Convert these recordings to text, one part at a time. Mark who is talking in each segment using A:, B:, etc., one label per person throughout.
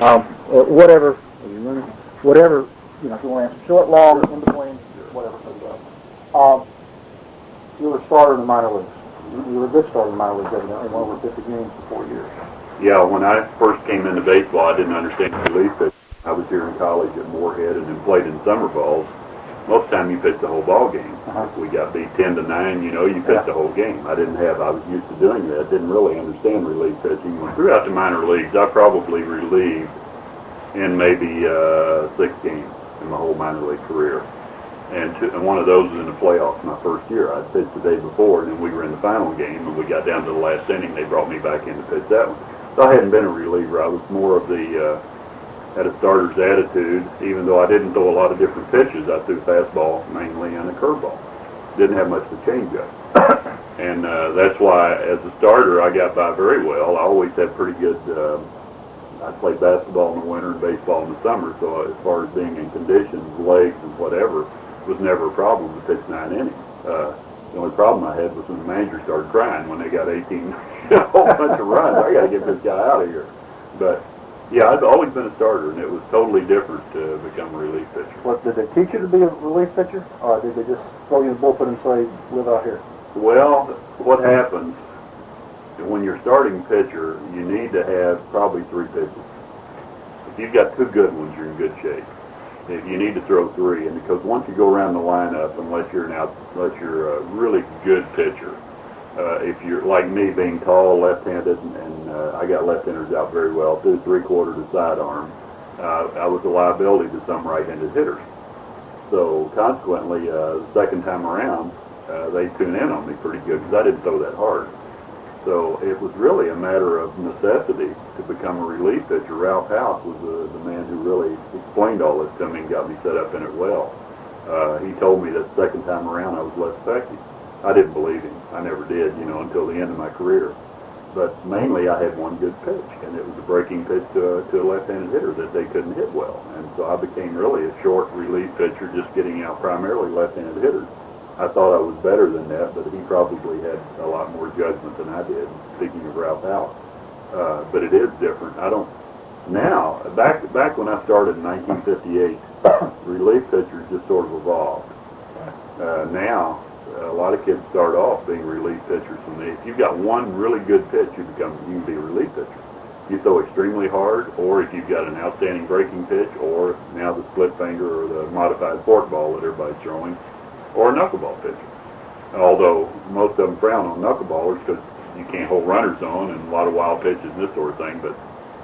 A: Whatever, whatever, if you want to answer short, long, in between, whatever. You were a starter in the minor leagues. You were a good starter in the minor leagues, evidently, won over 50 games for 4 years.
B: Yeah, when I first came into baseball, I didn't understand relief pitching. I was here in college at Moorhead and then played in summer balls. Most of the time you pitch the whole ball game. If we got beat 10-9, you pitch the whole game. I was used to doing that. Didn't really understand relief pitching. Throughout the minor leagues, I probably relieved in maybe 6 games in my whole minor league career. And one of those was in the playoffs my first year. I pitched the day before, and then we were in the final game, and we got down to the last inning. They brought me back in to pitch that one. So I hadn't been a reliever. I was more of the had a starter's attitude, even though I didn't throw a lot of different pitches. I threw fastball mainly and a curveball. Didn't have much to change up. And that's why, as a starter, I got by very well. I always had pretty good, I played basketball in the winter and baseball in the summer, so as far as being in conditions, legs and whatever, was never a problem to pitch 9 innings. The only problem I had was when the manager started crying when they got 18, a whole bunch of runs. I got to get this guy out of here. But yeah, I've always been a starter, and it was totally different to become a relief pitcher.
A: What, did they teach you to be a relief pitcher, or did they just throw you in the bullpen and say, live out here?
B: Well, what happens when you're starting pitcher, you need to have probably 3 pitches. If you've got 2 good ones, you're in good shape. If you need to throw 3, and because once you go around the lineup, unless you're a really good pitcher, if you're like me, being tall, left-handed, and I got left-handers out very well, threw 3/4 to sidearm, I was a liability to some right-handed hitters. So consequently, the second time around, they tune in on me pretty good because I didn't throw that hard. So it was really a matter of necessity to become a relief pitcher. Ralph House was the man who really explained all this to me and got me set up in it well. He told me that the second time around I was less effective. I didn't believe him. I never did, until the end of my career. But mainly I had one good pitch, and it was a breaking pitch to a left-handed hitter that they couldn't hit well. And so I became really a short relief pitcher, just getting out primarily left-handed hitters. I thought I was better than that, but he probably had a lot more judgment than I did, speaking of Ralph House. But it is different. Now, back when I started in 1958, relief pitchers just sort of evolved. Now, a lot of kids start off being relief pitchers from me. If you've got one really good pitch, you can be a relief pitcher. You throw extremely hard, or if you've got an outstanding breaking pitch, or now the split finger or the modified forkball that everybody's throwing, or a knuckleball pitcher. Although most of them frown on knuckleballers because you can't hold runners on and a lot of wild pitches and this sort of thing. But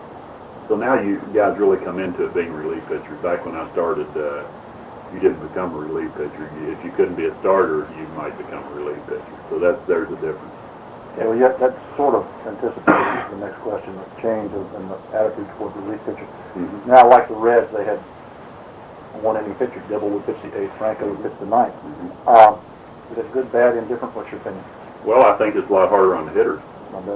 B: so now you guys really come into it being relief pitchers. Back when I started, you didn't become a relief pitcher. If you couldn't be a starter, you might become a relief pitcher. So there's a difference.
A: Yeah, well, that sort of anticipates the next question, the change in the attitude toward relief pitchers. Mm-hmm. Now, like the Reds, they had one inning pitcher. Dibble would pitch the 8th, Franco would pitch the 9th. Mm-hmm. Is it good, bad, indifferent? What's your opinion?
B: Well, I think it's a lot harder on the hitters. A lot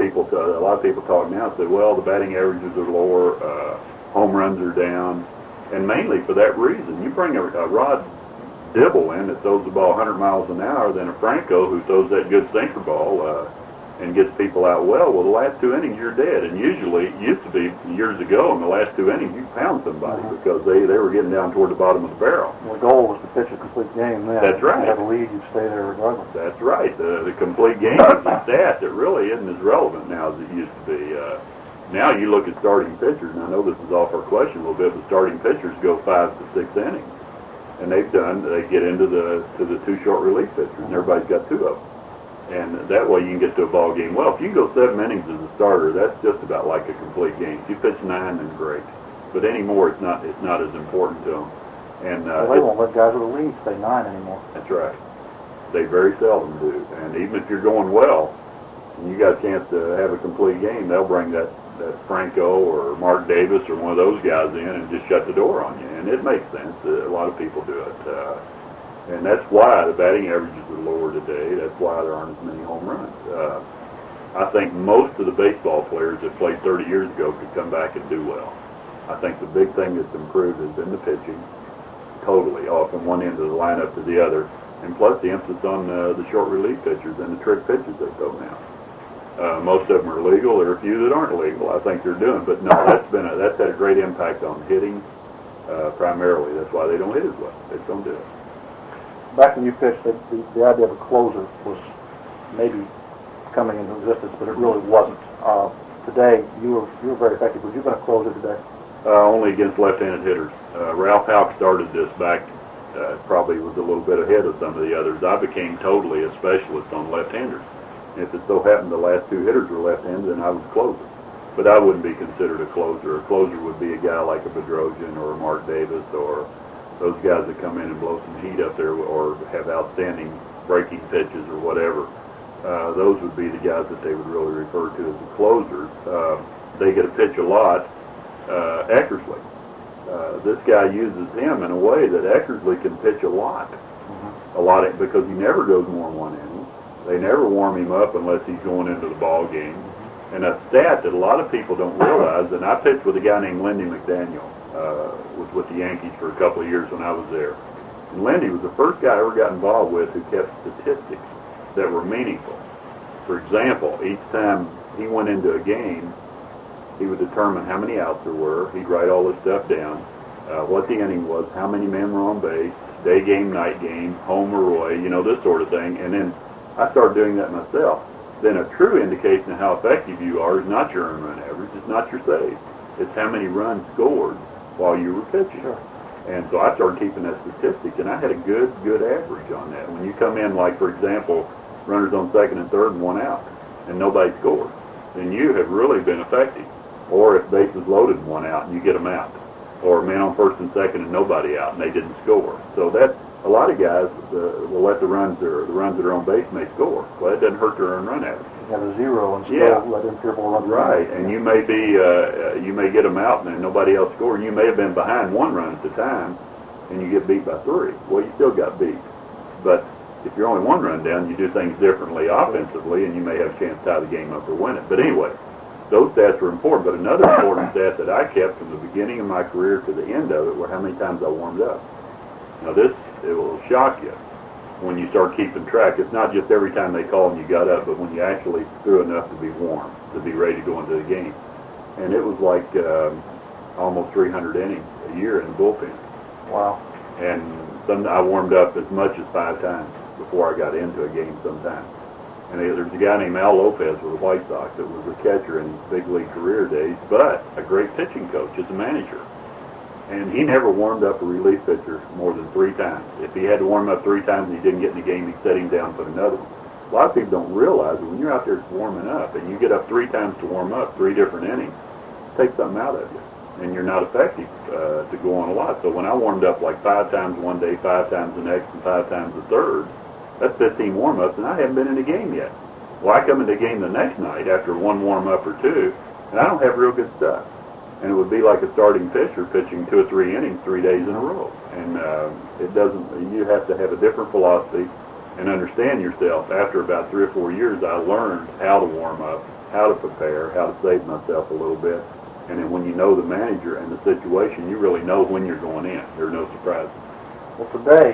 B: of people talk now and say, well, the batting averages are lower, home runs are down, and mainly for that reason. You bring a Rod Dibble in that throws the ball 100 miles an hour than a Franco who throws that good sinker ball and gets people out well. Well, the last 2 innings you're dead, and usually it used to be years ago in the last 2 innings you pound somebody because they were getting down toward the bottom of the barrel.
A: Well, the goal was to pitch a complete game then.
B: That's right.
A: If you have a lead, you'd stay there regardless.
B: That's right. The complete game is a stat that really isn't as relevant now as it used to be. Now you look at starting pitchers, and I know this is off our question a little bit, but starting pitchers go 5 to 6 innings. And they get into the 2 short relief pitchers, and everybody's got 2 of them. And that way you can get to a ball game. Well, if you can go 7 innings as a starter, that's just about like a complete game. If you pitch 9, then great. But anymore, it's not as important to them. And
A: well, they won't let guys with a lead stay 9 anymore.
B: That's right. They very seldom do. And even if you're going well, and you got a chance to have a complete game, they'll bring that Franco or Mark Davis or one of those guys in and just shut the door on you. And it makes sense. A lot of people do it. And that's why the batting averages are lower today. That's why there aren't as many home runs. I think most of the baseball players that played 30 years ago could come back and do well. I think the big thing that's improved has been the pitching, totally, off from one end of the lineup to the other, and plus the emphasis on the short relief pitchers and the trick pitches they throw now. Most of them are legal. There are a few that aren't legal. I think they're doing, but no, that's had a great impact on hitting primarily. That's why they don't hit as well. They just don't do it.
A: Back when you pitched, the idea of a closer was maybe coming into existence, but it really wasn't. Today, you were very effective. Would you have been a closer today?
B: Only against left-handed hitters. Ralph Houck started this back, probably was a little bit ahead of some of the others. I became totally a specialist on left-handers. If it so happened the last two hitters were left-handed, then I was a closer. But I wouldn't be considered a closer. A closer would be a guy like a Bedrosian or a Mark Davis or those guys that come in and blow some heat up there or have outstanding breaking pitches or whatever. Those would be the guys that they would really refer to as the closers. They get a pitch a lot. Eckersley. This guy uses him in a way that Eckersley can pitch a lot. Because he never goes more than one inning. They never warm him up unless he's going into the ball game. And a stat that a lot of people don't realize, and I pitched with a guy named Lindy McDaniel, was with the Yankees for a couple of years when I was there. And Lindy was the first guy I ever got involved with who kept statistics that were meaningful. For example, each time he went into a game, he would determine how many outs there were. He'd write all this stuff down, what the inning was, how many men were on base, day game, night game, home or away, this sort of thing. And then I started doing that myself. Then a true indication of how effective you are is not your earned run average, it's not your save. It's how many runs scored while you were pitching.
A: Sure.
B: And so I started keeping that statistic, and I had a good average on that. When you come in, like, for example, runners on second and third and one out, and nobody scored, then you have really been effective. Or if bases loaded and one out, and you get them out. Or men on first and second and nobody out, and they didn't score. So that's, a lot of guys will let the runs that are on base may score. Well, it doesn't hurt their earned run average.
A: You have a zero and still let in triple run.
B: Right, and you may be, you may get them out and then nobody else scored. You may have been behind one run at the time, and you get beat by 3. Well, you still got beat. But if you're only one run down, you do things differently offensively, and you may have a chance to tie the game up or win it. But anyway, those stats were important. But another important stat that I kept from the beginning of my career to the end of it were how many times I warmed up. Now it will shock you when you start keeping track. It's not just every time they call and you got up, but when you actually threw enough to be warm, to be ready to go into the game. And it was like almost 300 innings a year in the bullpen.
A: Wow.
B: And I warmed up as much as 5 times before I got into a game sometimes. And there's a guy named Al Lopez with the White Sox that was a catcher in his big league career days, but a great pitching coach as a manager. And he never warmed up a relief pitcher more than 3 times. If he had to warm up 3 times and he didn't get in the game, he'd set him down and put another one. A lot of people don't realize that when you're out there warming up and you get up 3 times to warm up, 3 different innings, it takes something out of you. And you're not effective to go on a lot. So when I warmed up like 5 times one day, 5 times the next, and 5 times the third, that's 15 warm-ups, and I haven't been in the game yet. Well, I come in the game the next night after 1 warm-up or 2, and I don't have real good stuff. And it would be like a starting pitcher pitching 2 or 3 innings 3 days in a row. And it doesn't, you have to have a different philosophy and understand yourself. After about 3 or 4 years, I learned how to warm up, how to prepare, how to save myself a little bit. And then when you know the manager and the situation, you really know when you're going in. There are no surprises.
A: Well, today,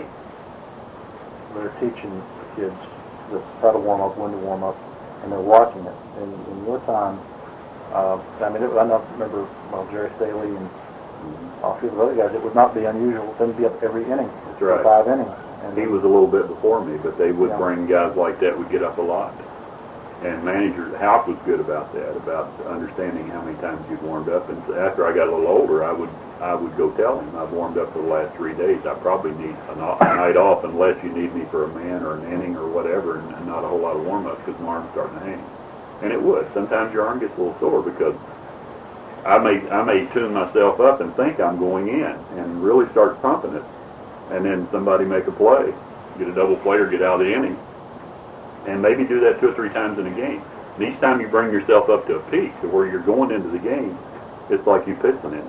A: they're teaching the kids how to warm up, when to warm up, and they're watching it. And in your time, I remember Jerry Staley and a few of the other guys, it would not be unusual for them to be up every inning.
B: That's right.
A: 5 innings.
B: And he was a little bit before me, but they would bring guys like that would get up a lot. And manager Houck was good about that, about understanding how many times you'd warmed up. And after I got a little older, I would go tell him, I've warmed up for the last 3 days. I probably need a night off unless you need me for a man or an inning or whatever, and not a whole lot of warm-ups because my arm's starting to hang. And it would. Sometimes your arm gets a little sore because I may tune myself up and think I'm going in and really start pumping it. And then somebody make a play, get a double play or get out of the inning. And maybe do that 2 or 3 times in a game. And each time you bring yourself up to a peak to where you're going into the game, it's like you pitched an inning.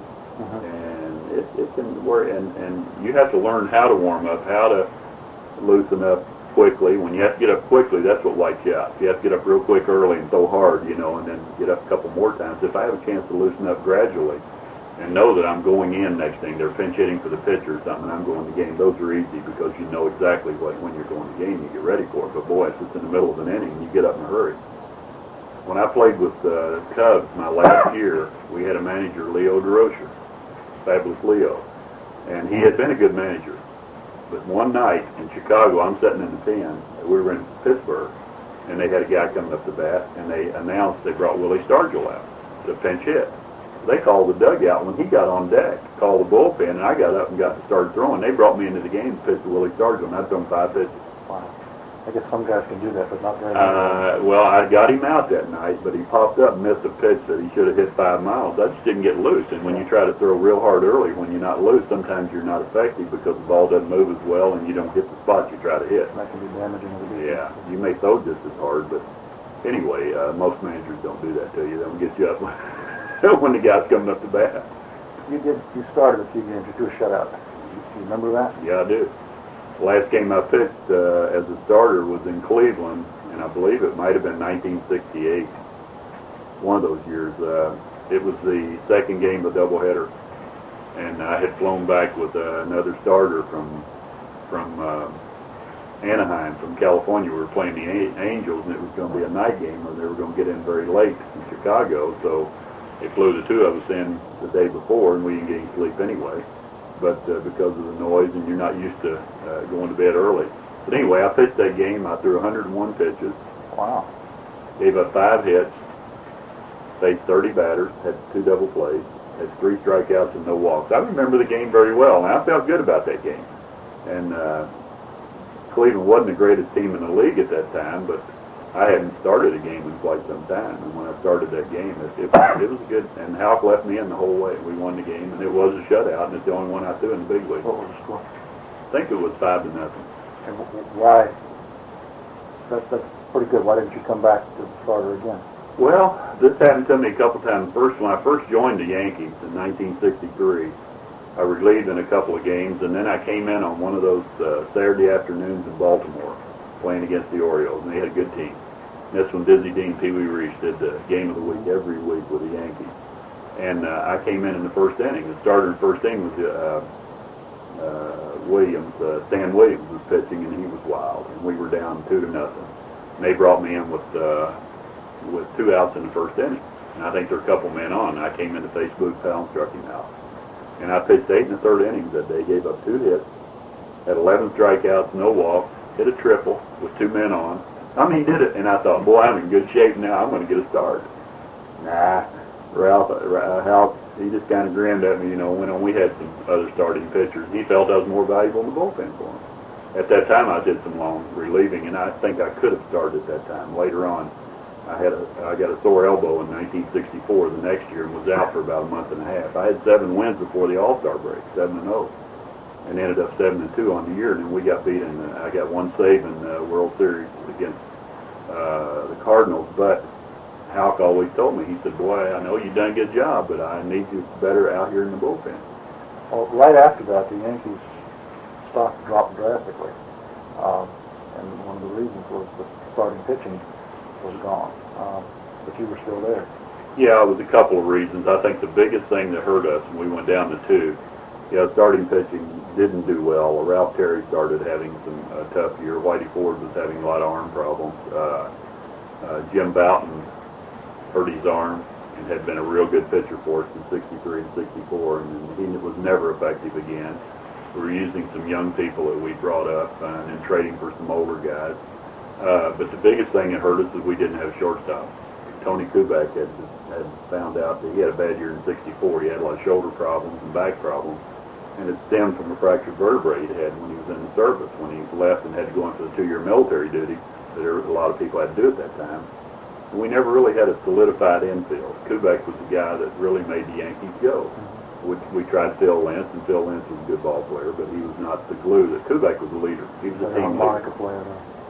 B: And it can work. And you have to learn how to warm up, how to loosen up quickly. When you have to get up quickly, that's what lights you out. You have to get up real quick early and throw hard, and then get up a couple more times. If I have a chance to loosen up gradually and know that I'm going in next thing, they're pinch hitting for the pitcher or something, I'm going to the game, those are easy because you know exactly when you're going to the game, you get ready for it. But boy, if it's in the middle of an inning, you get up in a hurry. when I played with the Cubs my last year, we had a manager, Leo DeRocher, Fabulous Leo, and he had been a good manager. But one night in Chicago, I'm sitting in the pen. We were in Pittsburgh, and they had a guy coming up to bat, and they announced they brought Willie Stargell out to pinch hit. They called the dugout when he got on deck, called the bullpen, and I got up and started throwing. They brought me into the game to pitch to Willie Stargell, and I threw him 5 pitches.
A: Wow. I guess some guys can do that, but not very many.
B: Well, I got him out that night, but he popped up and missed a pitch that he should have hit 5 miles. I just didn't get loose, and when you try to throw real hard early, when you're not loose, sometimes you're not effective because the ball doesn't move as well, and you don't hit the spot you try to hit.
A: That can be damaging to the defense.
B: Yeah, you may throw just as hard, but anyway, most managers don't do that to you. They don't get you up when the guy's coming up to bat.
A: You started a few games. You threw a shutout. You remember that?
B: Yeah, I do. The last game I pitched as a starter was in Cleveland, and I believe it might have been 1968. One of those years. It was the second game of a doubleheader, and I had flown back with another starter from Anaheim, from California. We were playing the Angels, and it was going to be a night game, or they were going to get in very late in Chicago. So they flew the two of us in the day before, and we didn't get any sleep anyway. But because of the noise, and you're not used to going to bed early. But anyway, I pitched that game. I threw 101 pitches.
A: Wow.
B: Gave up 5 hits. Faced 30 batters. Had 2 double plays. Had 3 strikeouts and no walks. I remember the game very well, and I felt good about that game. And Cleveland wasn't the greatest team in the league at that time, but I hadn't started a game in quite some time, and when I started that game, it was good. And Houck left me in the whole way. We won the game, and it was a shutout, and it's the only one I threw in the big league.
A: What was the score?
B: I think it was 5-0.
A: And why? That's pretty good. Why didn't you come back to the starter again?
B: Well, this happened to me a couple times. First, when I first joined the Yankees in 1963, I relieved in a couple of games, and then I came in on one of those Saturday afternoons in Baltimore, playing against the Orioles, and they had a good team. And this one, Dizzy Dean, Pee Wee Reese did the game of the week every week with the Yankees. And I came in the first inning. The starter in the first inning was Williams. Stan Williams was pitching, and he was wild. And we were down 2-0. And they brought me in with 2 outs in the first inning. And I think there were a couple men on. And I came in to face Boog Powell and struck him out. And I pitched 8 1/3 innings that day. Gave up 2 hits. Had 11 strikeouts, no walks. Hit a triple with 2 men on. I mean, he did it, and I thought, boy, I'm in good shape now. I'm going to get a start. Nah, Hal, he just kind of grinned at me, when we had some other starting pitchers. He felt I was more valuable in the bullpen for him. At that time, I did some long relieving, and I think I could have started at that time. Later on, I got a sore elbow in 1964 the next year and was out for about a month and a half. I had 7 wins before the All-Star break, 7-0. And ended up 7-2 on the year, and then we got beat, and I got 1 save in the World Series against the Cardinals. But Houck always told me, he said, boy, I know you've done a good job, but I need you better out here in the bullpen.
A: Well, right after that, the Yankees' stock dropped drastically, and one of the reasons was the starting pitching was gone, but you were still there.
B: Yeah, it was a couple of reasons. I think the biggest thing that hurt us when we went down to 2, starting pitching didn't do well. Ralph Terry started having some tough year. Whitey Ford was having a lot of arm problems. Jim Bouton hurt his arm and had been a real good pitcher for us in 63 and 64, and he was never effective again. We were using some young people that we brought up and then trading for some older guys. But the biggest thing that hurt us is we didn't have a shortstop. Tony Kubek had found out that he had a bad year in 64. He had a lot of shoulder problems and back problems. And it stemmed from a fractured vertebrae he had when he was in the service, when he left and had to go into the 2-year military duty that a lot of people had to do at that time. And we never really had a solidified infield. Kubek was the guy that really made the Yankees go. We tried Phil Lentz, and Phil Lentz was a good ball player, but he was not the glue. That Kubek was a leader. He was a team leader.
A: Player,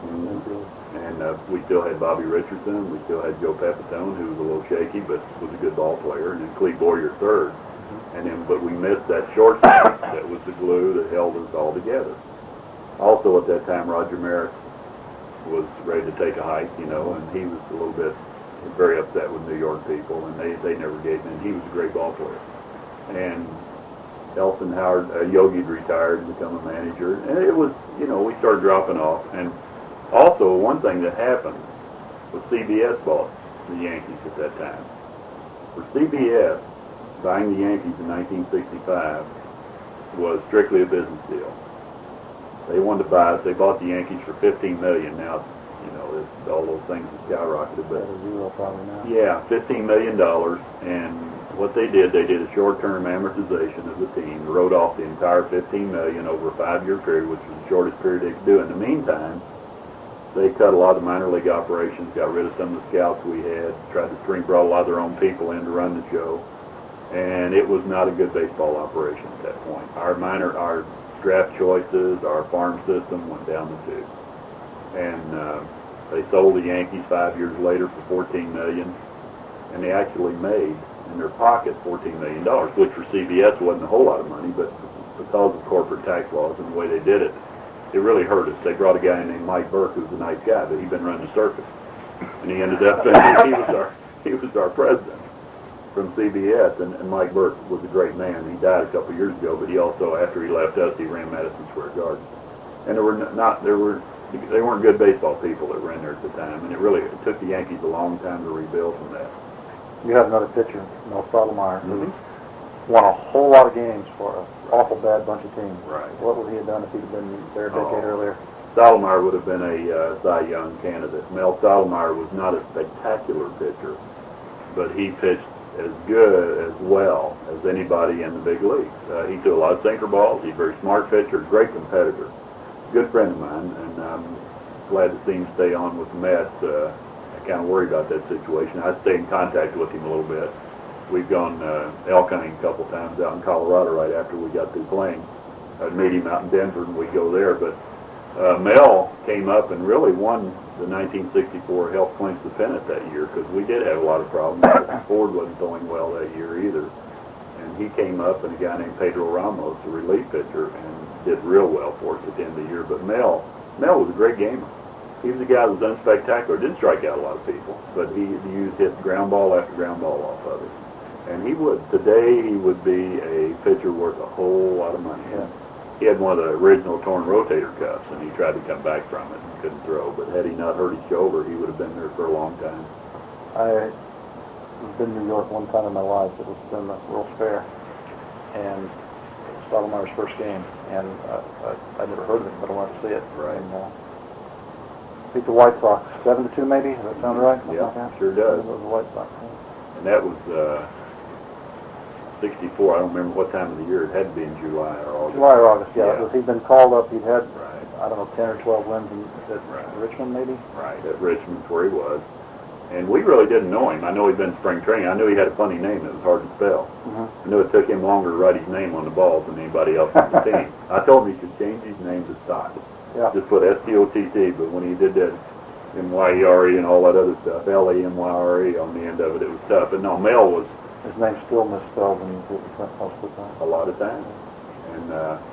B: And we still had Bobby Richardson. We still had Joe Pepitone, who was a little shaky, but was a good ball player, and then Cleve Boyer third. But we missed that shortstop that was the glue that held us all together. Also at that time, Roger Maris was ready to take a hike, and he was a little bit very upset with New York people, and they never gave him. He was a great ball player. And Elson Howard, Yogi retired and become a manager, and it was, we started dropping off. And also, one thing that happened was CBS bought the Yankees at that time. For CBS, buying the Yankees in 1965 was strictly a business deal. They wanted to buy us. They bought the Yankees for $15 million. Now, you know, all those things have skyrocketed, but
A: At a zero probably now.
B: yeah, $15 million. And what they did a short-term amortization of the team, wrote off the entire $15 million over a 5-year period, which was the shortest period they could do. In the meantime, they cut a lot of minor league operations, got rid of some of the scouts we had, tried to brought a lot of their own people in to run the show, and it was not a good baseball operation at that point. Our draft choices, our farm system went down the tubes. And they sold the Yankees 5 years later for $14 million, and they actually made in their pocket $14 million, which for CBS wasn't a whole lot of money, but because of corporate tax laws and the way they did it, it really hurt us. They brought a guy named Mike Burke, who was a nice guy, but he'd been running the circus, and he ended up he was our president from CBS, and Mike Burke was a great man. He died a couple years ago, but he also, after he left us, he ran Madison Square Garden, and they weren't good baseball people that were in there at the time, and it took the Yankees a long time to rebuild from that.
A: You have another pitcher, Mel Stottlemyre, who
B: Mm-hmm.
A: won a whole lot of games for an awful bad bunch of teams.
B: Right.
A: What would he have done if he'd have been there a decade earlier?
B: Stottlemyre would have been a Cy Young candidate. Mel Stottlemyre was not a spectacular pitcher, but he pitched as good, as well as anybody in the big leagues. He threw a lot of sinker balls. He's a very smart pitcher, great competitor. Good friend of mine, and I'm glad to see him stay on with the Mets. I kind of worry about that situation. I stay in contact with him a little bit. We've gone elk hunting a couple times out in Colorado right after we got through playing. I'd meet him out in Denver, and we'd go there. But Mel came up and really won the 1964, helped clinch the pennant that year, because we did have a lot of problems. Ford wasn't going well that year either. And he came up, and a guy named Pedro Ramos, a relief pitcher, and did real well for us at the end of the year. But Mel was a great gamer. He was a guy that was unspectacular, didn't strike out a lot of people, but he hit ground ball after ground ball off of it. And today he would be a pitcher worth a whole lot of money.
A: Yeah.
B: He had one of the original torn rotator cuffs, and he tried to come back from it and couldn't throw. But had he not hurt his shoulder, he would have been there for a long time.
A: I was in New York one time in my life. It was in the World's Fair, and Stottlemyre's first game, and I'd never heard of him, but I wanted to see it.
B: Right.
A: And, beat the White Sox 7-2, maybe. Does that sound right?
B: Yeah,
A: like that?
B: sure does.
A: It was the White Sox.
B: And that was 64. I don't remember what time of the year. It had to be in July or August.
A: July or August, yeah.
B: Yeah.
A: He'd been called up. He'd had,
B: Right.
A: I don't know, 10 or 12 wins at
B: Right.
A: Richmond, maybe.
B: Right, at Richmond, where he was. And we really didn't know him. I know he'd been in spring training. I knew he had a funny name that was hard to spell.
A: Mm-hmm.
B: I knew it took him longer to write his name on the balls than anybody else on the team. I told him he should change his name to Stott.
A: Yeah.
B: Just put S-T-O-T-T, but when he did that M-Y-E-R-E and all that other stuff, L-A-M-Y-R-E on the end of it, it was tough. But no, Mel was
A: His name's still misspelled in the most of the time.
B: a lot of times. And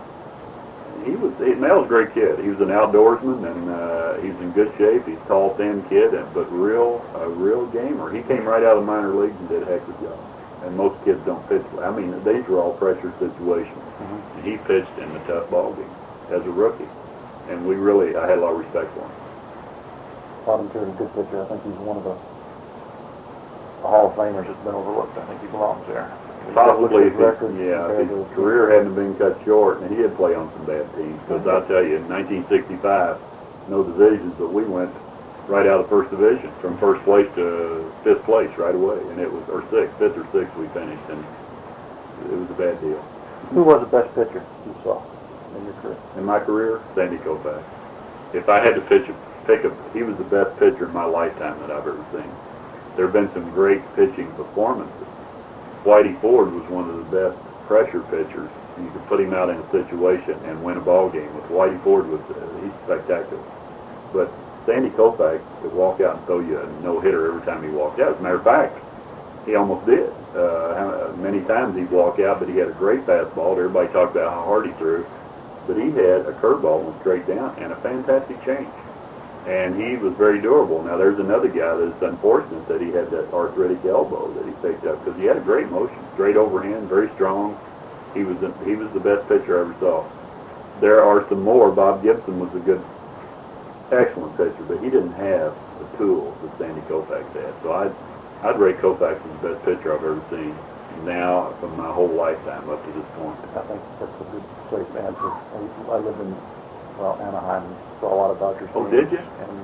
B: Mel was a great kid. He was an outdoorsman, and he was in good shape. He's a tall, thin kid, but a real gamer. He came right out of the minor leagues and did a heck of a job. And most kids don't pitch. I mean, these were all pressure situations.
A: Mm-hmm.
B: And he pitched in the tough ball game as a rookie. And I had a lot of respect for him.
A: Bottom tier is a good pitcher. I think he's one of the Hall of Famers that's been overlooked. I think he belongs there.
B: Probably, if
A: record
B: his career hadn't been cut short, and he did play on some bad teams. Because I'll tell you, in 1965, no divisions, but we went right out of first division, from first place to fifth place right away, and it was fifth or sixth we finished, and it was a bad deal.
A: Who was the best pitcher you saw in your career?
B: In my career, Sandy Koufax. If I had to he was the best pitcher in my lifetime that I've ever seen. There have been some great pitching performances. Whitey Ford was one of the best pressure pitchers. You could put him out in a situation and win a ball game. With Whitey Ford, he's spectacular. But Sandy Koufax could walk out and throw you a no-hitter every time he walked out. As a matter of fact, he almost did. Many times he'd walk out, but he had a great fastball. Everybody talked about how hard he threw. But he had a curveball went straight down and a fantastic change. And he was very durable. Now, there's another guy that's unfortunate that he had that arthritic elbow that he picked up, because he had a great motion, great overhand, very strong. He was the best pitcher I ever saw. There are some more. Bob Gibson was a good excellent pitcher, but he didn't have the tools that Sandy Koufax had. So I'd rate Koufax as the best pitcher I've ever seen now from my whole lifetime up to this point.
A: I think that's a good, safe answer. I lived in, Anaheim and saw a lot of Dodgers
B: Oh,
A: games.
B: did you?
A: And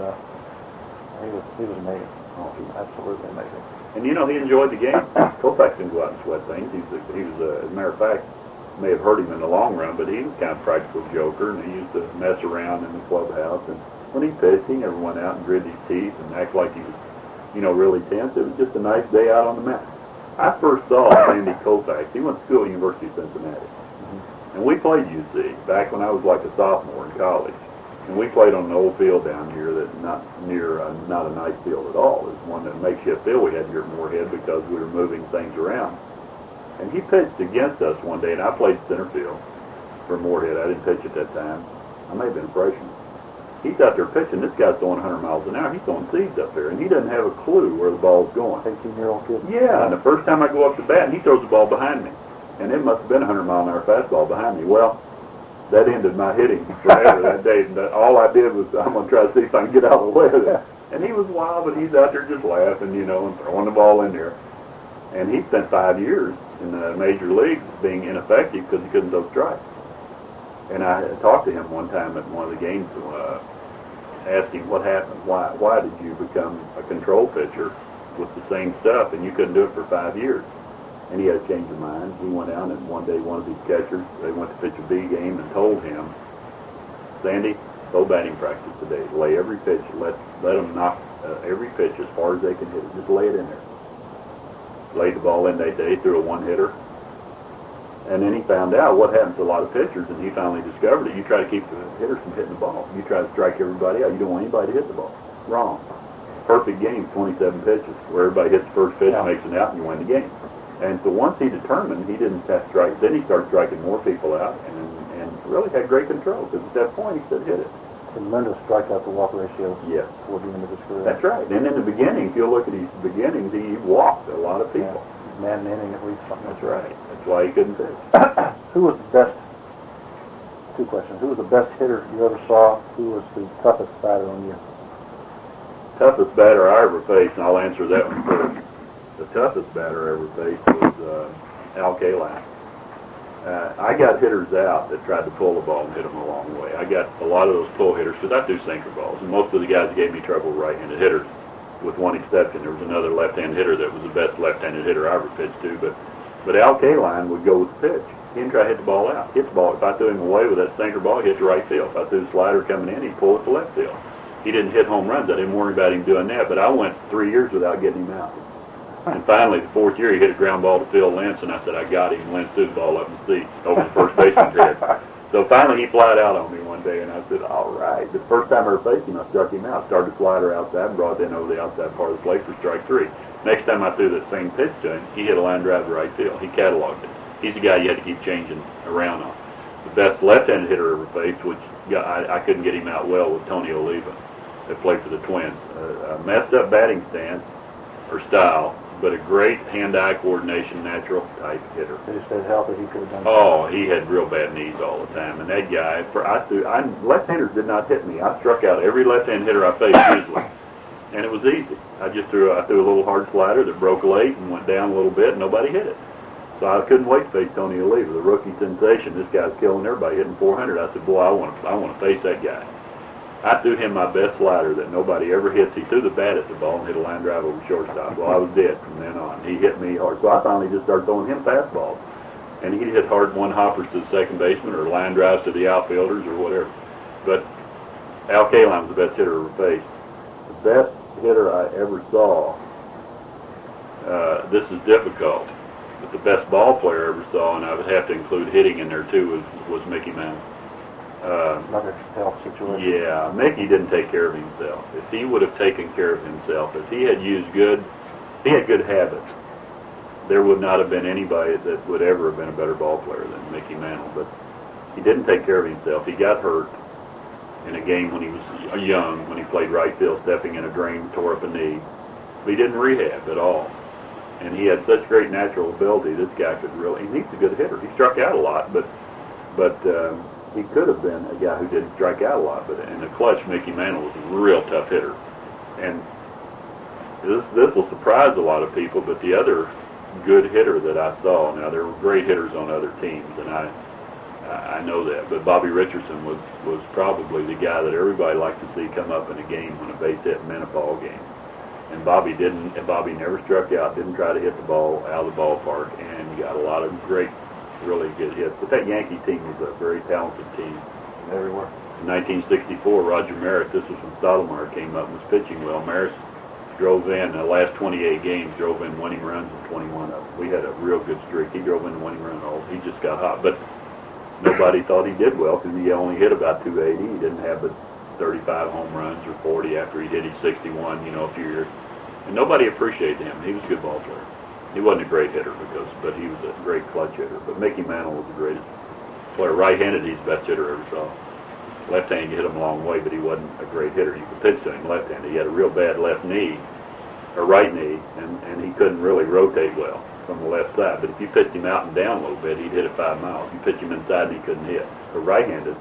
A: he was amazing.
B: Oh,
A: Absolutely amazing.
B: and you know, he enjoyed the game. Koufax didn't go out and sweat things. He was as a matter of fact, may have hurt him in the long run, but he was kind of a practical joker, and he used to mess around in the clubhouse. And when he pitched, he never went out and gritted his teeth and act like he was, really tense. It was just a nice day out on the mountain. I first saw Sandy Koufax. He went to school at University of Cincinnati. And we played UC back when I was like a sophomore in college. And we played on an old field down here that's not a nice field at all. It's one that makeshift field we had here at Moorhead because we were moving things around. And he pitched against us one day, and I played center field for Moorhead. I didn't pitch at that time. I may have been a freshman. He's out there pitching. This guy's throwing 100 miles an hour. He's throwing seeds up there, and he doesn't have a clue where the ball's going.
A: 18-year-old kid.
B: Yeah, and the first time I go up to bat, and he throws the ball behind me. And it must have been a 100-mile-an-hour fastball behind me. Well, that ended my hitting forever that day. And all I did was, I'm going to try to see if I can get out of the way of it. And he was wild, but he's out there just laughing, and throwing the ball in there. And he spent 5 years in the major leagues being ineffective because he couldn't throw strikes. And I talked to him one time at one of the games, asked him what happened. Why did you become a control pitcher with the same stuff, and you couldn't do it for 5 years? And he had a change of mind. He went out, and one day one of these catchers, they went to pitch a B game and told him, Sandy, go batting practice today. Lay every pitch. Let them knock every pitch as far as they can hit it. Just lay it in there. Laid the ball in that day, threw a one-hitter. And then he found out what happens to a lot of pitchers, and he finally discovered it. You try to keep the hitters from hitting the ball. You try to strike everybody out. You don't want anybody to hit the ball. Wrong. Perfect game, 27 pitches, where everybody hits the first pitch, makes an out, and you win the game. And so once he determined he didn't have to strike, then he started striking more people out and really had great control. Because at that point he said hit it.
A: Tremendous strikeout to walk ratio.
B: Yes.
A: Toward the end of his career.
B: That's right. And in the beginning, if you look at his beginnings, he walked a lot of people.
A: Yeah. Man inning at least something.
B: That's right. That's why he couldn't pitch.
A: Who was the best? Two questions. Who was the best hitter you ever saw? Who was the toughest batter on you?
B: Toughest batter I ever faced, and I'll answer that one first. The toughest batter I ever faced was Al Kaline. I got hitters out that tried to pull the ball and hit them a long way. I got a lot of those pull hitters because I threw sinker balls, and most of the guys gave me trouble right-handed hitters, with one exception. There was another left-handed hitter that was the best left-handed hitter I ever pitched to, but Al Kaline would go with the pitch. He didn't try to hit the ball out. Hit the ball. If I threw him away with that sinker ball, he hit the right field. If I threw the slider coming in, he'd pull it to left field. He didn't hit home runs. I didn't worry about him doing that, but I went 3 years without getting him out. And finally, the fourth year, he hit a ground ball to Phil Lentz, and I said, I got him. Lentz threw the ball up in the seats over the first baseman's head. So finally, he flied out on me one day, and I said, all right. The first time I ever faced him, I struck him out, started the slider outside, and brought it in over the outside part of the plate for strike three. Next time I threw that same pitch to him, he hit a line drive to right field. He cataloged it. He's the guy you had to keep changing around on. The best left-handed hitter I ever faced, which I couldn't get him out well, was Tony Oliva, that played for the Twins. A messed-up batting stance or style, but a great hand-eye coordination, natural type hitter.
A: If he stayed healthy, he could have done.
B: Oh, he had real bad knees all the time, and that guy, left-handers did not hit me. I struck out every left-hand hitter I faced usually, and it was easy. I threw a little hard slider that broke late and went down a little bit, and nobody hit it. So I couldn't wait to face Tony Oliva, the rookie sensation. This guy's killing everybody, hitting 400. I said, boy, I want to face that guy. I threw him my best slider that nobody ever hits. He threw the bat at the ball and hit a line drive over shortstop. Well, I was dead from then on. He hit me hard. So I finally just started throwing him fastballs. And he'd hit hard one hoppers to the second baseman or line drives to the outfielders or whatever. But Al Kaline was the best hitter I ever faced. The best hitter I ever saw, this is difficult, but the best ball player I ever saw, and I would have to include hitting in there too, was Mickey Mantle.
A: Another health situation.
B: Yeah, Mickey didn't take care of himself. If he would have taken care of himself, if he had had good habits, there would not have been anybody that would ever have been a better ball player than Mickey Mantle. But he didn't take care of himself. He got hurt in a game when he was young, when he played right field, stepping in a drain, tore up a knee. But he didn't rehab at all. And he had such great natural ability, this guy could really, and he's a good hitter. He struck out a lot, but he could have been a guy who didn't strike out a lot, but in the clutch, Mickey Mantle was a real tough hitter. And this will surprise a lot of people, but the other good hitter that I saw, now there were great hitters on other teams, and I know that, but Bobby Richardson was probably the guy that everybody liked to see come up in a game when a base hit meant a ball game. And Bobby didn't, and Bobby never struck out, didn't try to hit the ball out of the ballpark, and got a lot of great, really good hits. But that Yankee team was a very talented team.
A: Everywhere.
B: In 1964, Roger Maris, this was when Stottlemyre came up and was pitching well. Maris drove in the last 28 games, drove in winning runs in 21 of them. We had a real good streak. He drove in winning run all. He just got hot, but nobody thought he did well because he only hit about 280. He didn't have but 35 home runs or 40 after he did his 61, a few years. And nobody appreciated him. He was a good ball player. He wasn't a great hitter but he was a great clutch hitter. But Mickey Mantle was the greatest player. Right-handed, he's the best hitter I ever saw. Left-handed, you hit him a long way, but he wasn't a great hitter. You could pitch to him left-handed. He had a real bad left knee, or right knee, and he couldn't really rotate well from the left side. But if you pitched him out and down a little bit, he'd hit it 5 miles. You pitch him inside, and he couldn't hit. But right-handed,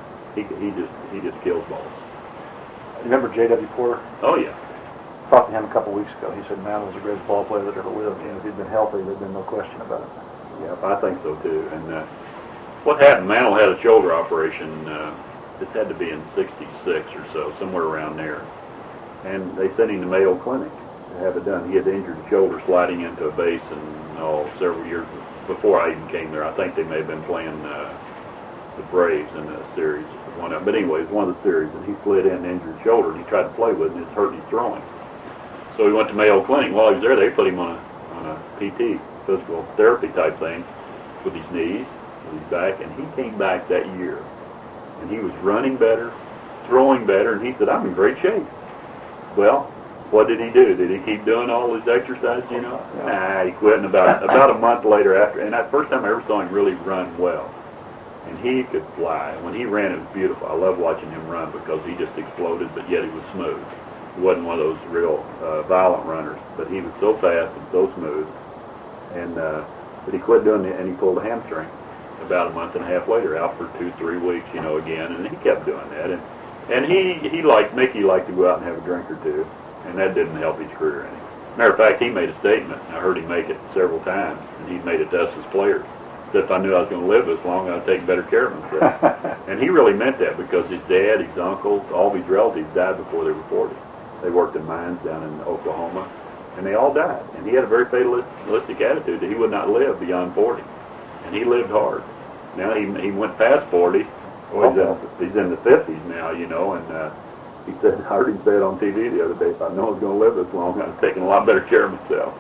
B: he just kills balls.
A: Remember J.W. Porter?
B: Oh yeah.
A: Talked to him a couple weeks ago. He said Mantle was the greatest ball player that ever lived, and if he'd been healthy, there'd been no question about it.
B: Yeah, I think so too. And what happened? Mantle had a shoulder operation. This had to be in '66 or so, somewhere around there. And they sent him to Mayo Clinic to have it done. He had injured his shoulder sliding into a base, and several years before I even came there. I think they may have been playing the Braves in the series. But anyway, it was one of the series, and he slid in, injured shoulder, and he tried to play with it, and it's hurting his throwing. So he went to Mayo Clinic. While he was there, they put him on a PT, physical therapy type thing, with his knees, with his back, and he came back that year. And he was running better, throwing better, and he said, I'm in great shape. Well, what did he do? Did he keep doing all his exercise, Nah, he quit, and about a month later after, and that first time I ever saw him really run well. And he could fly. When he ran, it was beautiful. I loved watching him run because he just exploded, but yet he was smooth. He wasn't one of those real violent runners, but he was so fast and so smooth. And but he quit doing it, and he pulled a hamstring. About a month and a half later, out for 2-3 weeks, again, and he kept doing that. And Mickey liked to go out and have a drink or two, and that didn't help his career any. Matter of fact, he made a statement, and I heard him make it several times, and he made it to us as players. That if I knew I was going to live this long, I'd take better care of myself. And he really meant that because his dad, his uncles, all of his relatives died before they were 40. They worked in mines down in Oklahoma, and they all died. And he had a very fatalistic attitude that he would not live beyond 40. And he lived hard. Now he went past 40. Well, he's in the 50s now, and he said, I heard him say it on TV the other day, if I know I was going to live this long, I'd have taken a lot better care of myself.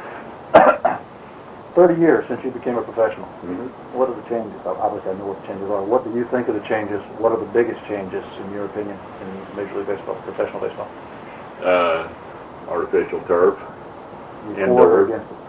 A: 30 years since you became a professional.
B: Mm-hmm.
A: What are the changes? Obviously, I know what the changes are. What do you think of the changes? What are the biggest changes, in your opinion, in Major League Baseball, professional baseball?
B: Artificial turf.
A: You for or against it?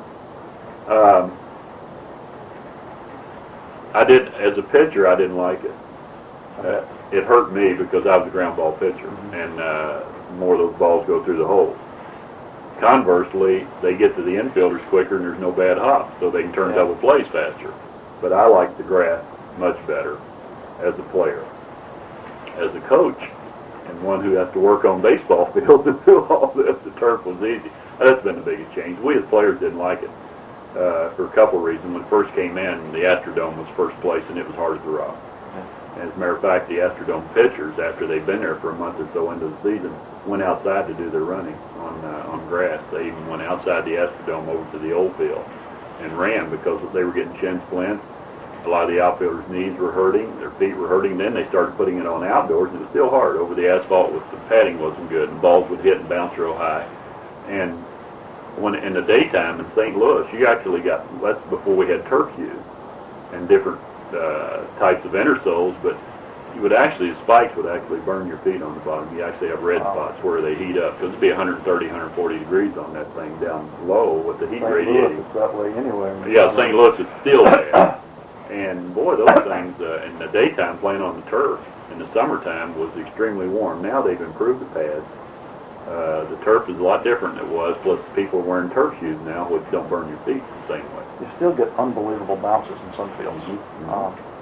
B: As a pitcher, I didn't like it. It hurt me because I was a ground ball pitcher, and more of those balls go through the hole. Conversely, they get to the infielders quicker, and there's no bad hops, so they can turn double plays faster. But I like the grass much better as a player. As a coach, and one who has to work on baseball fields and do all this, the turf was easy. That's been the biggest change. We as players didn't like it for a couple of reasons. When it first came in, the Astrodome was first place, and it was hard to throw. As a matter of fact, the Astrodome pitchers, after they'd been there for a month or so into the season, went outside to do their running on grass. They even went outside the Astrodome over to the old field and ran because they were getting shin splints. A lot of the outfielders' knees were hurting, their feet were hurting. Then they started putting it on outdoors, and it was still hard. Over the asphalt, the padding wasn't good, and balls would hit and bounce real high. And when in the daytime in St. Louis, you actually that's before we had turf used and different types of intersoles, but the spikes would actually burn your feet on the bottom. You actually have red spots where they heat up because it'd be 130, 140 degrees on that thing down low with the heat radiating.
A: St. Louis is that way anyway.
B: Yeah, St. Louis is still bad. And boy, those things in the daytime playing on the turf in the summertime was extremely warm. Now they've improved the pads. The turf is a lot different than it was. Plus, people are wearing turf shoes now, which don't burn your feet the same way.
A: You still get unbelievable bounces in some fields.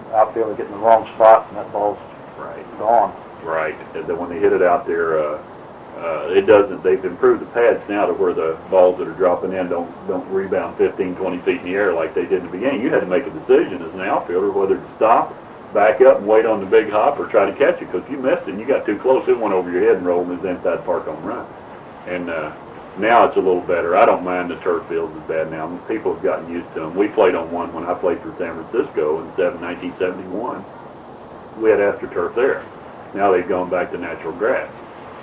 A: outfielder getting the wrong spot, and that ball's
B: Right.
A: gone.
B: Right. And then when they hit it out there, it doesn't. They've improved the pads now to where the balls that are dropping in don't rebound 15, 20 feet in the air like they did in the beginning. You had to make a decision as an outfielder whether to stop, back up, and wait on the big hop, or try to catch it. Because if you missed it and you got too close, it went over your head and rolled in the inside park home run. And now it's a little better. I don't mind the turf fields as bad now. People have gotten used to them. We played on one when I played for San Francisco in 1971. We had AstroTurf there. Now they've gone back to natural grass.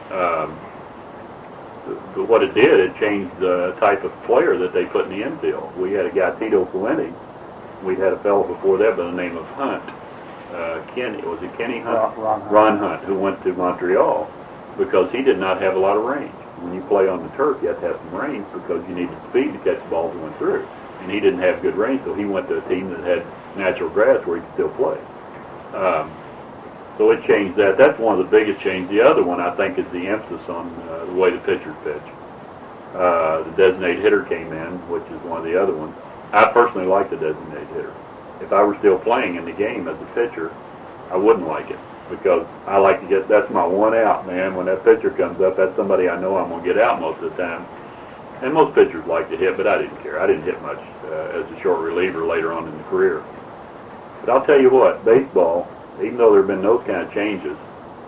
B: But what it did, it changed the type of player that they put in the infield. We had a guy, Tito Fuente. We had a fellow before that by the name of Hunt. Was it Kenny Hunt? Ron Hunt, who went to Montreal because he did not have a lot of range. When you play on the turf, you have to have some range because you needed speed to catch the balls that went through. And he didn't have good range, so he went to a team that had natural grass where he could still play. So it changed that. That's one of the biggest changes. The other one, I think, is the emphasis on the way the pitchers pitch. The designated hitter came in, which is one of the other ones. I personally like the designated hitter. If I were still playing in the game as a pitcher, I wouldn't like it because I like to get, that's my one out, man. When that pitcher comes up, that's somebody I know I'm going to get out most of the time. And most pitchers like to hit, but I didn't care. I didn't hit much as a short reliever later on in the career. But I'll tell you what, baseball, even though there have been those kind of changes,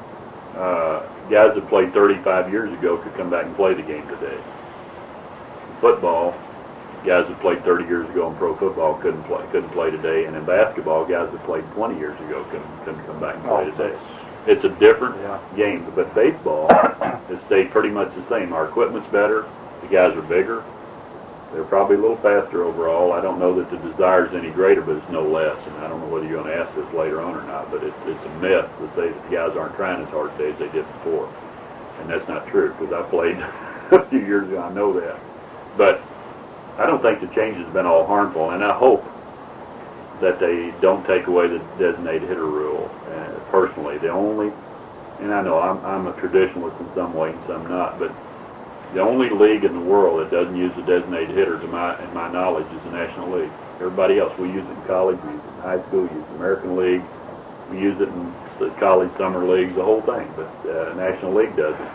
B: guys that played 35 years ago could come back and play the game today. Football, guys that played 30 years ago in pro football couldn't play today, and in basketball, guys that played 20 years ago couldn't come back and play today. It's a different game, but baseball has stayed pretty much the same. Our equipment's better, the guys are bigger, they're probably a little faster overall. I don't know that the desire is any greater, but it's no less. And I don't know whether you're going to ask this later on or not, but it's a myth to say that the guys aren't trying as hard today as they did before. And that's not true, because I played a few years ago, I know that. But I don't think the changes have been all harmful, and I hope that they don't take away the designated hitter rule. Personally, and I know I'm a traditionalist in some way and some not, but the only league in the world that doesn't use the designated hitter, in my knowledge, is the National League. Everybody else, we use it in college, we use it in high school, we use it in the American League, we use it in the college summer leagues, the whole thing, but National League doesn't.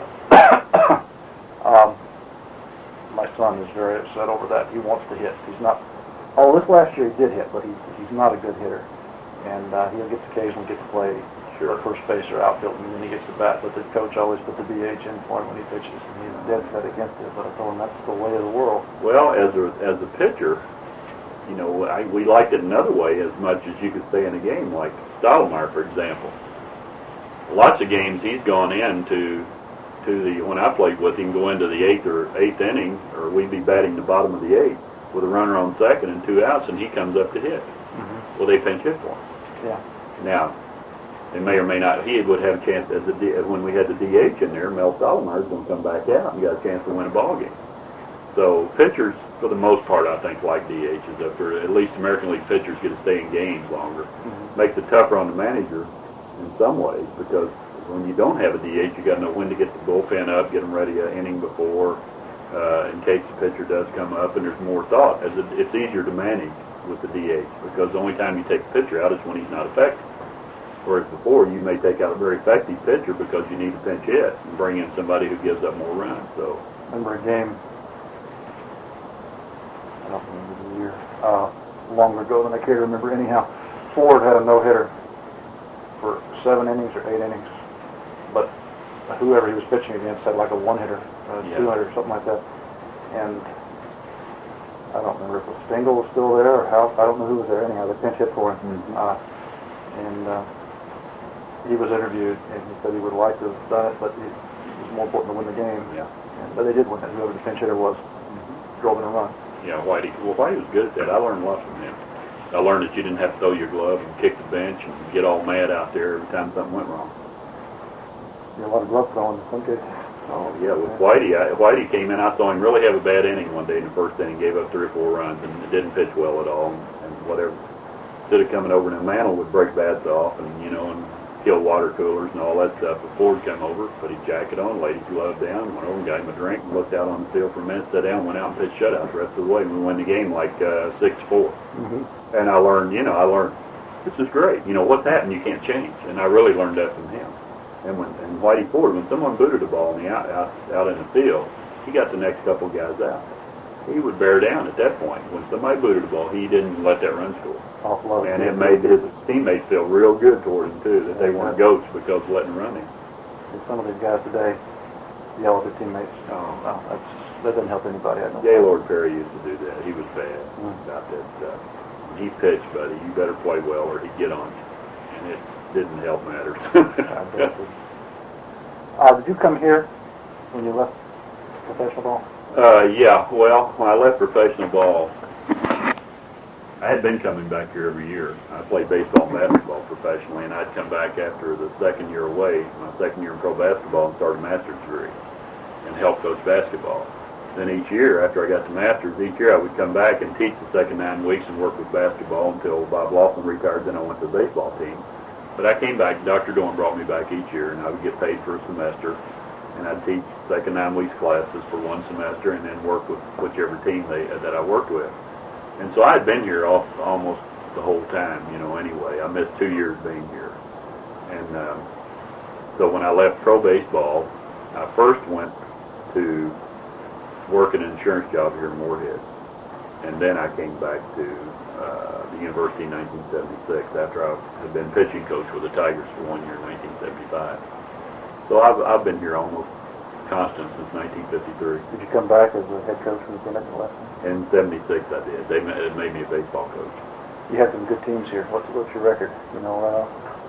A: My son is very upset over that. He wants to hit. He's not. Oh, this last year he did hit, but he's not a good hitter, and he'll occasionally get to play. Sure. First base or outfield, and then he gets the bat. But the coach always put the DH in for him when he pitches, and he's dead set against it. But I told him that's the way of the world.
B: Well, as a pitcher, you know, we liked it another way as much as you could stay in a game, like Stottlemyre, for example. Lots of games he's gone into when I played with him, go into the eighth inning, or we'd be batting the bottom of the eighth with a runner on second and 2 outs, and he comes up to hit. Mm-hmm. Well, they pinch hit for him.
A: Yeah.
B: Now, it may or may not. He would have a chance when we had the DH in there. Mel Stottlemyre is going to come back out and got a chance to win a ball game. So pitchers, for the most part, I think like DHs. After at least American League pitchers get to stay in games longer. Mm-hmm. Makes it tougher on the manager in some ways because when you don't have a DH, you got to know when to get the bullpen up, get them ready an inning before, in case the pitcher does come up, and there's more thought. It's easier to manage with the DH because the only time you take the pitcher out is when he's not effective. Whereas before, you may take out a very effective pitcher because you need to pinch hit and bring in somebody who gives up more runs. So,
A: remember a game, I don't remember the year, longer ago than I care to remember anyhow. Ford had a no-hitter for 7 innings or 8 innings, but whoever he was pitching against had like a 1-hitter, 2-hitter, something like that. And I don't remember if Stengel was still there or how. I don't know who was there. Anyhow, they pinch hit for him. Mm-hmm. He was interviewed, and he said he would like to have done it, but it was more important to win the game. Yeah. But they did win it. Whoever the pinch hitter was, drove in a run.
B: Yeah, Whitey. Well, Whitey was good at that. I learned a lot from him. I learned that you didn't have to throw your glove and kick the bench and get all mad out there every time something went wrong.
A: Yeah, a lot of glove throwing in some cases.
B: Oh, yeah. With Whitey, Whitey came in. I saw him really have a bad inning one day in the first inning, gave up 3 or 4 runs, and didn't pitch well at all, and whatever. Instead of coming over, and Mantle would break bats off and kill water coolers and all that stuff. But Ford come over, put his jacket on, laid his glove down, went over and got him a drink, and looked out on the field for a minute, sat down, went out and pitched shutouts the rest of the way, and we won the game like 6-4. Mm-hmm. And I learned, this is great. You know, what's happened, you can't change. And I really learned that from him. And Whitey Ford, when someone booted a ball out in the field, he got the next couple guys out. He would bear down at that point. When somebody booted a ball, he didn't let that run score.
A: Offload.
B: And it made his teammates feel real good toward him, too, that they weren't goats because of letting him run him.
A: And some of these guys today yell at their teammates. Oh, no, that doesn't help anybody.
B: Gaylord Perry used to do that. He was bad about that stuff. When he pitched, buddy, you better play well or he'd get on you. And it didn't help matters.
A: Did you come here when you left professional ball?
B: Yeah, well, when I left professional ball, I had been coming back here every year. I played baseball and basketball professionally, and I'd come back after the second year away, my second year in pro basketball, and start a master's degree and help coach basketball. Then each year, after I got the master's, each year I would come back and teach the second 9 weeks and work with basketball until Bob Lawson retired. Then I went to the baseball team. But I came back, Dr. Dorn brought me back each year, and I would get paid for a semester. And I'd teach second 9 weeks classes for one semester and then work with whichever team that I worked with. And so I had been here almost the whole time, you know, anyway. I missed 2 years being here. And so when I left pro baseball, I first went to work an insurance job here in Moorhead. And then I came back to the university in 1976 after I had been pitching coach with the Tigers for 1 year in 1975. So I've been here almost constant since 1953.
A: Did you come back as a head coach when you came back to Western?
B: In 76 I did. It made me a baseball coach.
A: You had some good teams here. What's your record? You know,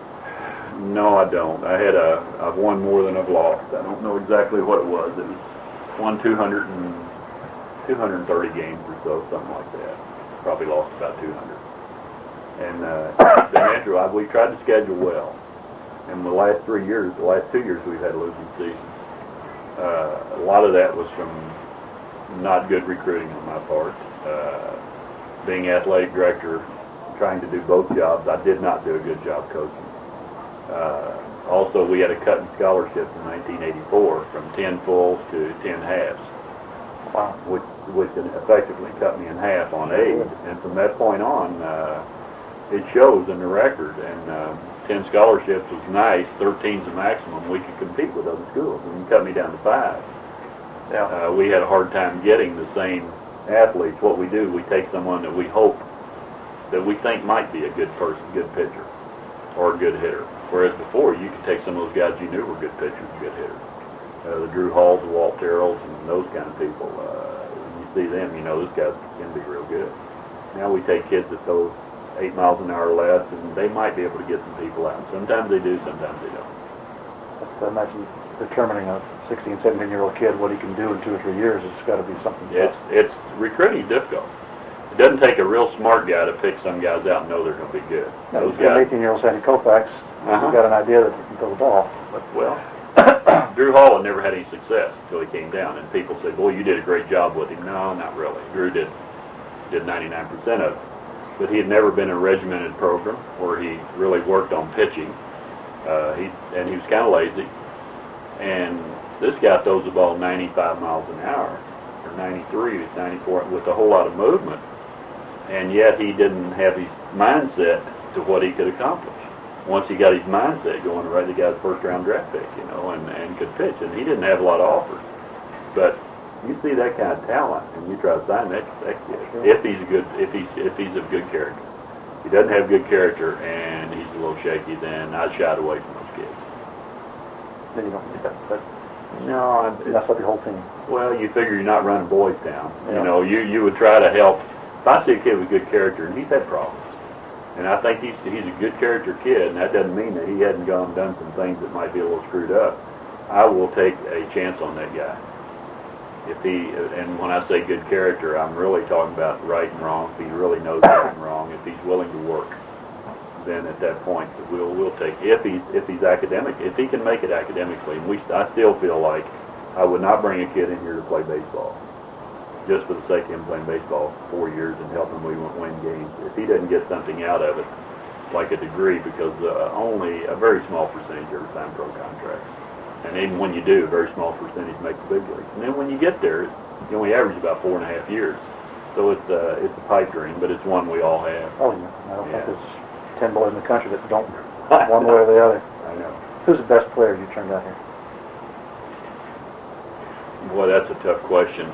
B: No, I don't. I've won more than I've lost. I don't know exactly what it was. It was won 230 games or so, something like that. Probably lost about 200. And then after we tried to schedule well. And the last 2 years, we've had losing seasons. A lot of that was from not good recruiting on my part. Being athletic director, trying to do both jobs, I did not do a good job coaching. Also, we had a cut in scholarships in 1984 from 10 fulls to 10 halves.
A: Wow.
B: Which effectively cut me in half on aid. And from that point on, it shows in the record. And 10 scholarships was nice. 13's the maximum. We could compete with other schools. And you cut me down to 5.
A: Yeah.
B: We had a hard time getting the same athletes. What we do, we take someone that we hope, that we think might be a good person, good pitcher, or a good hitter. Whereas before, you could take some of those guys you knew were good pitchers and good hitters. The Drew Halls, the Walt Terrells, and those kind of people. You see them, you know, those guys can be real good. Now we take kids that throw 8 miles an hour or less, and they might be able to get some people out. Sometimes they do, sometimes they don't.
A: I imagine determining a 16, 17-year-old kid what he can do in 2 or 3 years, it's got to be something.
B: It's recruiting difficult. It doesn't take a real smart guy to pick some guys out and know they're going to be good.
A: Now, those guys, 18-year-old Sandy Koufax, who's got an idea that he can throw the ball.
B: But, well, Drew Hall had never had any success until he came down, and people say, "Boy, you did a great job with him." No, not really. Drew did 99% of it, but he had never been in a regimented program where he really worked on pitching. He was kind of lazy, and this guy throws the ball 95 miles an hour, or 93, 94, with a whole lot of movement, and yet he didn't have his mindset to what he could accomplish. Once he got his mindset going, right, he got a first-round draft pick, you know, and could pitch, and he didn't have a lot of offers. But you see that kind of talent, and you try to sign that kid.
A: Sure.
B: If he's of good character. If he doesn't have good character and he's a little shaky, then I'd shied away from those kids.
A: Then you don't need that.
B: No,
A: That's up your whole team.
B: well, you figure you're not running Boys Town.
A: Yeah.
B: You know, you would try to help. If I see a kid with good character, and he's had problems, and I think he's a good character kid, and that doesn't mean that he hasn't gone and done some things that might be a little screwed up, I will take a chance on that guy. And when I say good character, I'm really talking about right and wrong. If he really knows right and wrong, if he's willing to work, then at that point we'll take. If he's academic, if he can make it academically, and I still feel like I would not bring a kid in here to play baseball just for the sake of him playing baseball 4 years and helping we win games. If he doesn't get something out of it, like a degree, because only a very small percentage ever sign pro contracts. And even when you do, a very small percentage make the big leagues. And then when you get there, you only average about 4.5 years. So it's a pipe dream, but it's one we all have.
A: Oh, yeah. I don't think it's 10 boys in the country that don't one way or the other.
B: I know.
A: Who's the best player you turned out here?
B: Boy, that's a tough question.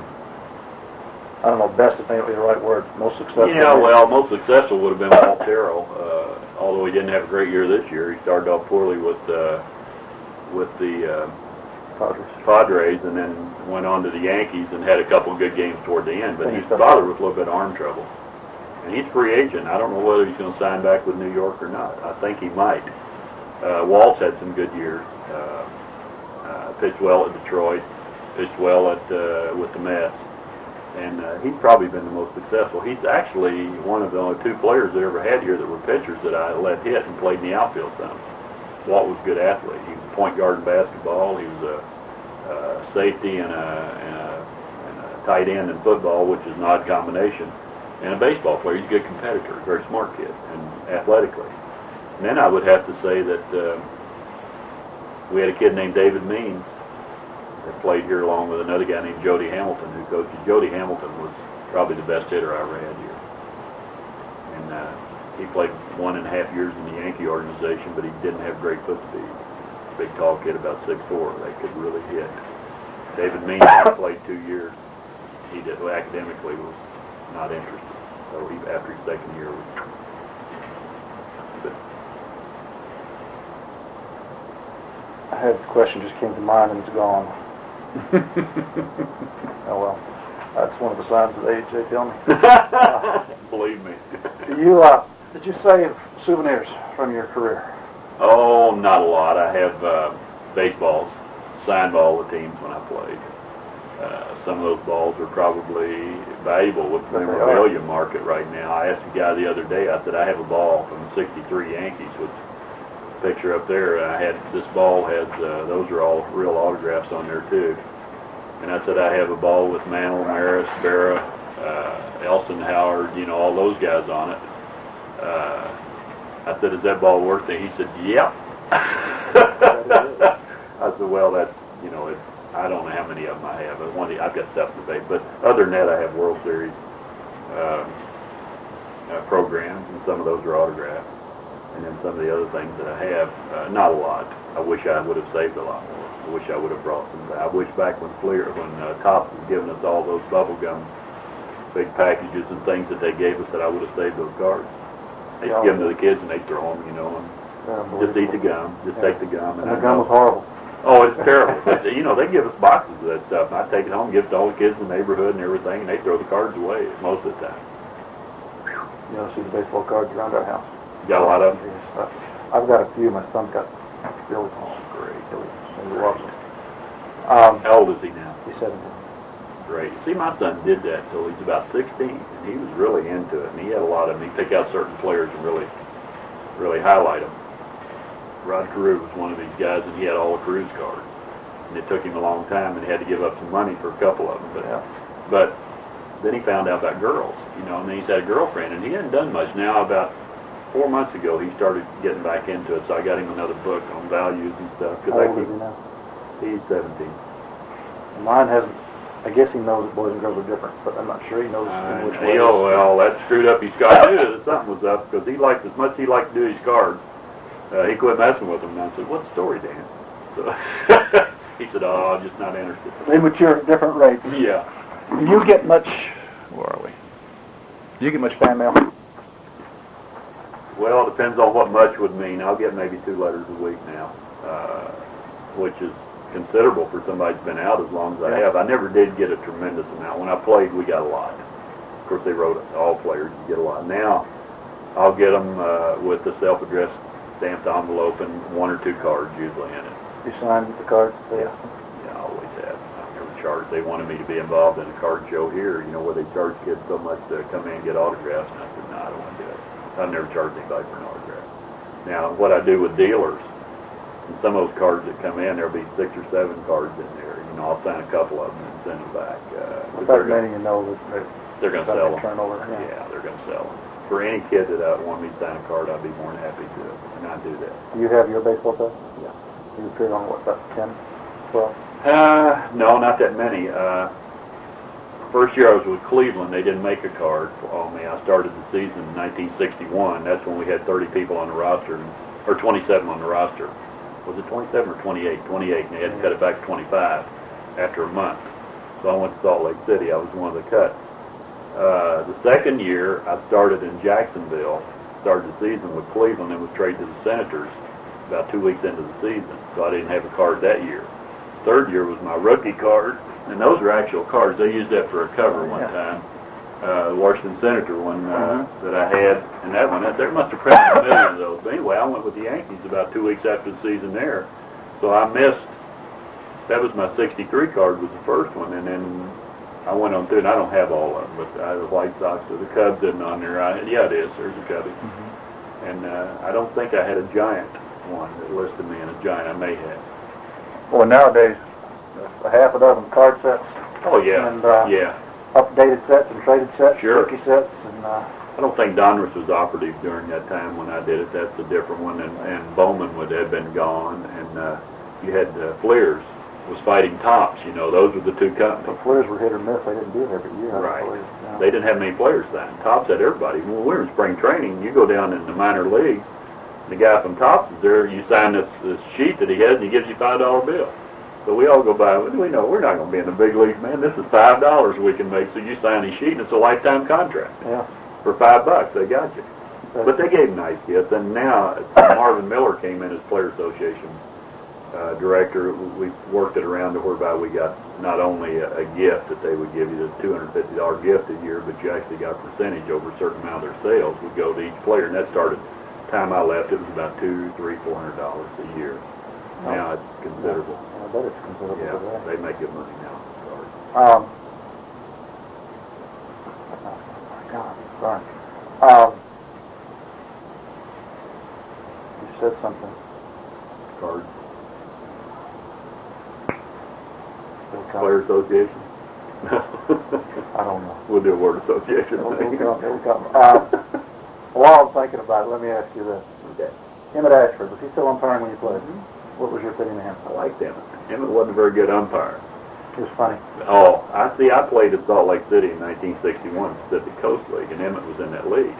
A: I don't know, best if ain't the right word. Most successful.
B: Yeah, well, most successful would have been Walt Terrell. Although he didn't have a great year this year, he started off poorly with the Padres, and then went on to the Yankees and had a couple of good games toward the end. But he's bothered with a little bit of arm trouble, and he's a free agent. I don't know whether he's going to sign back with New York or not. I think he might. Walt's had some good years. Pitched well at Detroit. Pitched well at with the Mets. And he's probably been the most successful. He's actually one of the only two players that ever had here that were pitchers that I let hit and played in the outfield some. Walt was a good athlete. He was a point guard in basketball. He was a safety and a tight end in football, which is an odd combination. And a baseball player. He's a good competitor, a very smart kid, and athletically. And then I would have to say that we had a kid named David Means that played here along with another guy named Jody Hamilton, who coaches. Jody Hamilton was probably the best hitter I ever had here. And he played 1.5 years in the Yankee organization, but he didn't have great foot speed. Big, tall kid, about 6'4". They could really hit. David Means played 2 years. He did, well, academically was not interested. So he, after his second year, was good.
A: I had a question just came to mind and it's gone. Oh well, that's one of the signs of age. They tell me.
B: Believe me.
A: Did you save souvenirs from your career?
B: Oh, not a lot. I have baseballs, signed by all the teams when I played. Some of those balls are probably valuable with the memorabilia market right now. I asked a guy the other day. I said, I have a ball from the '63 Yankees with a picture up there. I had this ball has those are all real autographs on there too. And I said, I have a ball with Mantle, Maris, Berra, Elson, Howard, you know, all those guys on it. I said, is that ball worth it? He said, yep. I said, well, that's, you know, I don't know how many of them I have. I've got stuff in the bank. But other than that, I have World Series programs, and some of those are autographed. And then some of the other things that I have, not a lot. I wish I would have saved a lot more. I wish I would have brought some back. I wish back when Topps was giving us all those bubble gum, big packages and things that they gave us, that I would have saved those cards. They'd give them to the kids and they'd throw them, you know, and just eat the gum, just take the gum.
A: And the gum was horrible.
B: Oh, it's terrible. But, you know, they give us boxes of that stuff, and I'd take it home, give it to all the kids in the neighborhood and everything, and they'd throw the cards away most of the time.
A: You know, see the baseball cards around our house.
B: You got a lot of them?
A: Yes. I've got a few. My son's got Billy.
B: Oh, great.
A: He loves them.
B: How old is he now?
A: He's 17.
B: Great. See, my son did that until he's about 16, and he was really into it, and he had a lot of them. He'd pick out certain players and really highlight them. Rod Carew was one of these guys, and he had all the Cruz cards. And it took him a long time, and he had to give up some money for a couple of them. But then he found out about girls, you know, and then he's had a girlfriend, and he hadn't done much. Now, about 4 months ago, he started getting back into it, so I got him another book on values and stuff.
A: How old is he now?
B: He's 17.
A: Mine hasn't. I guess he knows that boys and girls are different, but I'm not sure he knows in which way.
B: Oh, well, that screwed up his card. I knew that something was up, because he liked, as much as he liked to do his cards, he quit messing with them. And I said, what's the story, Dan? So he said, oh, I'm just not interested.
A: They mature at different rates.
B: Yeah.
A: Do you get much, where are we? Do you get much fan mail?
B: Well, it depends on what much would mean. I'll get maybe 2 letters a week now, which is considerable for somebody who's been out as long as I have. I never did get a tremendous amount. When I played, we got a lot. Of course, they wrote it. All players, you get a lot. Now, I'll get them with the self-addressed stamped envelope and 1 or 2 cards usually in it.
A: You signed the cards?
B: Yeah. Yeah, I always have. I've never charged. They wanted me to be involved in a card show here, you know, where they charge kids so much to come in and get autographs, and I said, no, I don't want to do it. I've never charged anybody for an autograph. Now, what I do with dealers, and some of those cards that come in, there'll be 6 or 7 cards in there. You know, I'll sign a couple of them and send them back.
A: Without many, you know that
B: they're going to sell them.
A: Turnover.
B: Yeah, they're going to sell them. For any kid that want me to sign a card, I'd be more than happy to, and I do that.
A: You have your baseball test?
B: Yeah.
A: You appeared on what, about 10, 12?
B: No, not that many. first year I was with Cleveland, they didn't make a card for me. I started the season in 1961. That's when we had 30 people on the roster, or 27 on the roster. Was it 27 or 28? 28, and they had to cut it back to 25 after a month. So I went to Salt Lake City. I was one of the cuts. The second year, I started in Jacksonville, started the season with Cleveland, and was traded to the Senators about 2 weeks into the season. So I didn't have a card that year. Third year was my rookie card, and those were actual cards. They used that for a cover one time. The Washington Senator one that I had, and that one, there must have printed a million of those. But anyway, I went with the Yankees about 2 weeks after the season there. So I missed, that was my 63 card was the first one, and then I went on through, and I don't have all of them, but I have the White Sox, or the Cubs isn't on there. Yeah, it is. There's a Cubby. And I don't think I had a Giant one that listed me in a Giant. I may have.
A: Well, nowadays, a half a dozen card sets.
B: Oh, yeah.
A: And,
B: yeah.
A: Updated sets and traded sets,
B: Sure.
A: rookie sets, and
B: I don't think Donruss was operative during that time when I did it. That's a different one. And Bowman would have been gone, and you had Fleers was fighting Tops. You know, those were the two companies.
A: the Fleers were hit or miss. They didn't do it every year.
B: Right.
A: I believe. Yeah.
B: They didn't have many players then. Tops had everybody. When we were in spring training, you go down in the minor leagues, the guy from Tops is there, you sign this sheet that he has, and he gives you a $5 bill. So we all go by, we know we're not going to be in the big leagues, man. This is $5 we can make. So you sign a sheet, and it's a lifetime contract.
A: Yeah.
B: For $5, they got you.
A: Okay.
B: But they gave nice gifts, and now Marvin Miller came in as Player Association director. We worked it around to whereby we got not only a gift that they would give you, the $250 gift a year, but you actually got a percentage over a certain amount of their sales would go to each player, and that started, time I left, it was about $200, $300, $400 a year. Now it's considerable.
A: I bet it's considerable.
B: Yeah,
A: for that.
B: they make good money now. Sorry.
A: Oh my God, sorry. You said something.
B: Cards.
A: It'll come.
B: Player Association?
A: I don't know.
B: We'll do a word association.
A: It'll come. It'll come. While I'm thinking about it, let me ask you this.
B: Okay.
A: Emmett Ashford, was he still umpiring when you played? What was your opinion of him?
B: I liked Emmett. Emmett wasn't a very good umpire.
A: He was funny.
B: Oh, I played at Salt Lake City in 1961, Pacific Coast League, and Emmett was in that league.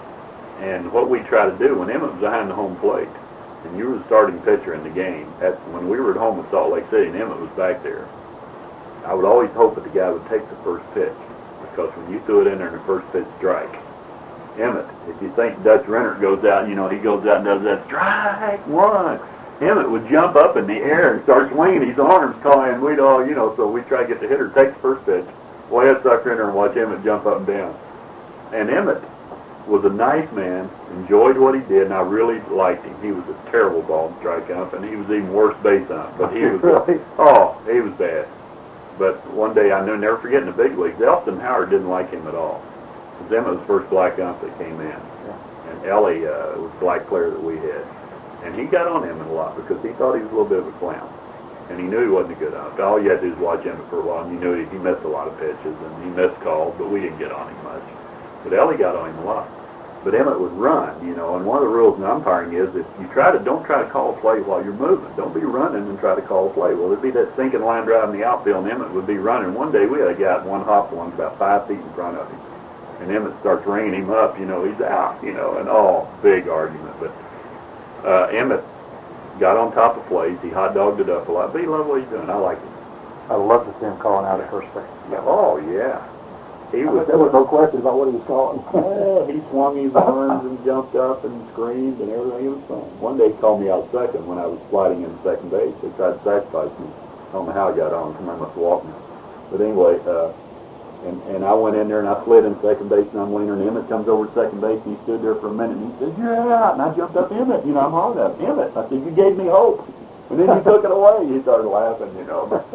B: And what we try to do, when Emmett was behind the home plate, and you were the starting pitcher in the game, when we were at home at Salt Lake City and Emmett was back there, I would always hope that the guy would take the first pitch, because when you threw it in there in the first pitch strike, Emmett, if you think Dutch Rennert goes out, you know, he goes out and does that strike one, Emmett would jump up in the air and start swinging his arms, calling, we'd all, you know, so we try to get the hitter to take the first pitch, lay that sucker in there and watch Emmett jump up and down. And Emmett was a nice man, enjoyed what he did, and I really liked him. He was a terrible ball and strike ump, and he was even worse base ump. But he was,
A: Really?
B: he was bad. But one day, I never forget in the big leagues, Elston Howard didn't like him at all. Because Emmett was the first black ump that came in.
A: Yeah.
B: And Ellie was the black player that we had. And he got on Emmett a lot because he thought he was a little bit of a clown. And he knew he wasn't a good ump. All you had to do was watch Emmett for a while, and you knew he missed a lot of pitches, and he missed calls, but we didn't get on him much. But Ellie got on him a lot. But Emmett would run, you know, and one of the rules in umpiring is if you don't try to call a play while you're moving. Don't be running and try to call a play. Well, there'd be that sinking line drive in the outfield, and Emmett would be running. One day we had a guy at one hop one about 5 feet in front of him. And Emmett starts ringing him up, you know, he's out, you know, and big argument. But Emmett got on top of plays. He hot dogged it up a lot, but he loved what he's doing. I liked him.
A: I love to see him calling out at first base.
B: Oh, yeah. He was.
A: There was no question about what he was calling.
B: Well, he swung his arms and jumped up and screamed and everything. It was fun. One day he called me out second when I was sliding into second base. They tried to sacrifice me. I don't know how I got on. Somebody must have walked me. But anyway, and I went in there and I slid in second base and I'm leaning. And Emmett comes over to second base and he stood there for a minute and he said, "You're out." And I jumped up, "Emmett." You know, I'm hollering at him. "Emmett." I said, "You gave me hope." And then he took it away. He started laughing, you know. But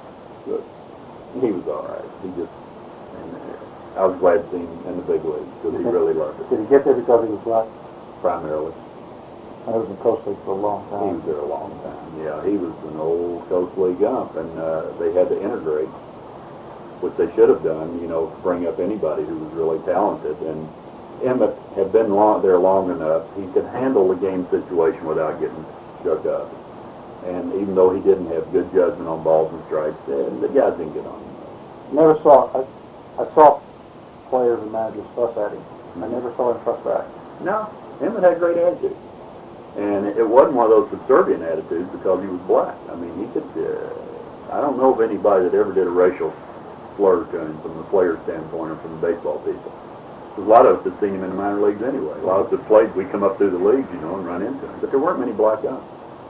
B: he was all right. He just. I was glad to see him in the big leagues because he really loved it.
A: Did he get there because he was black?
B: Primarily.
A: I was in Coast League for a long
B: He
A: time.
B: was there a long time. Yeah, he was an old Coast League ump, and they had to integrate, which they should have done, you know, bring up anybody who was really talented. And Emmett had been there long enough. He could handle the game situation without getting shook up. And even though he didn't have good judgment on balls and strikes, the guys didn't get on him.
A: Never saw. I saw players and managers fuss at him. I never saw him fuss back.
B: No, Emmett had great attitude. And it wasn't one of those subservient attitudes because he was black. I mean, he could, I don't know of anybody that ever did a racial slur to him from the player standpoint or from the baseball people. Because a lot of us had seen him in the minor leagues anyway. A lot of us had played, we come up through the leagues, you know, and run into him. But there weren't many black guys.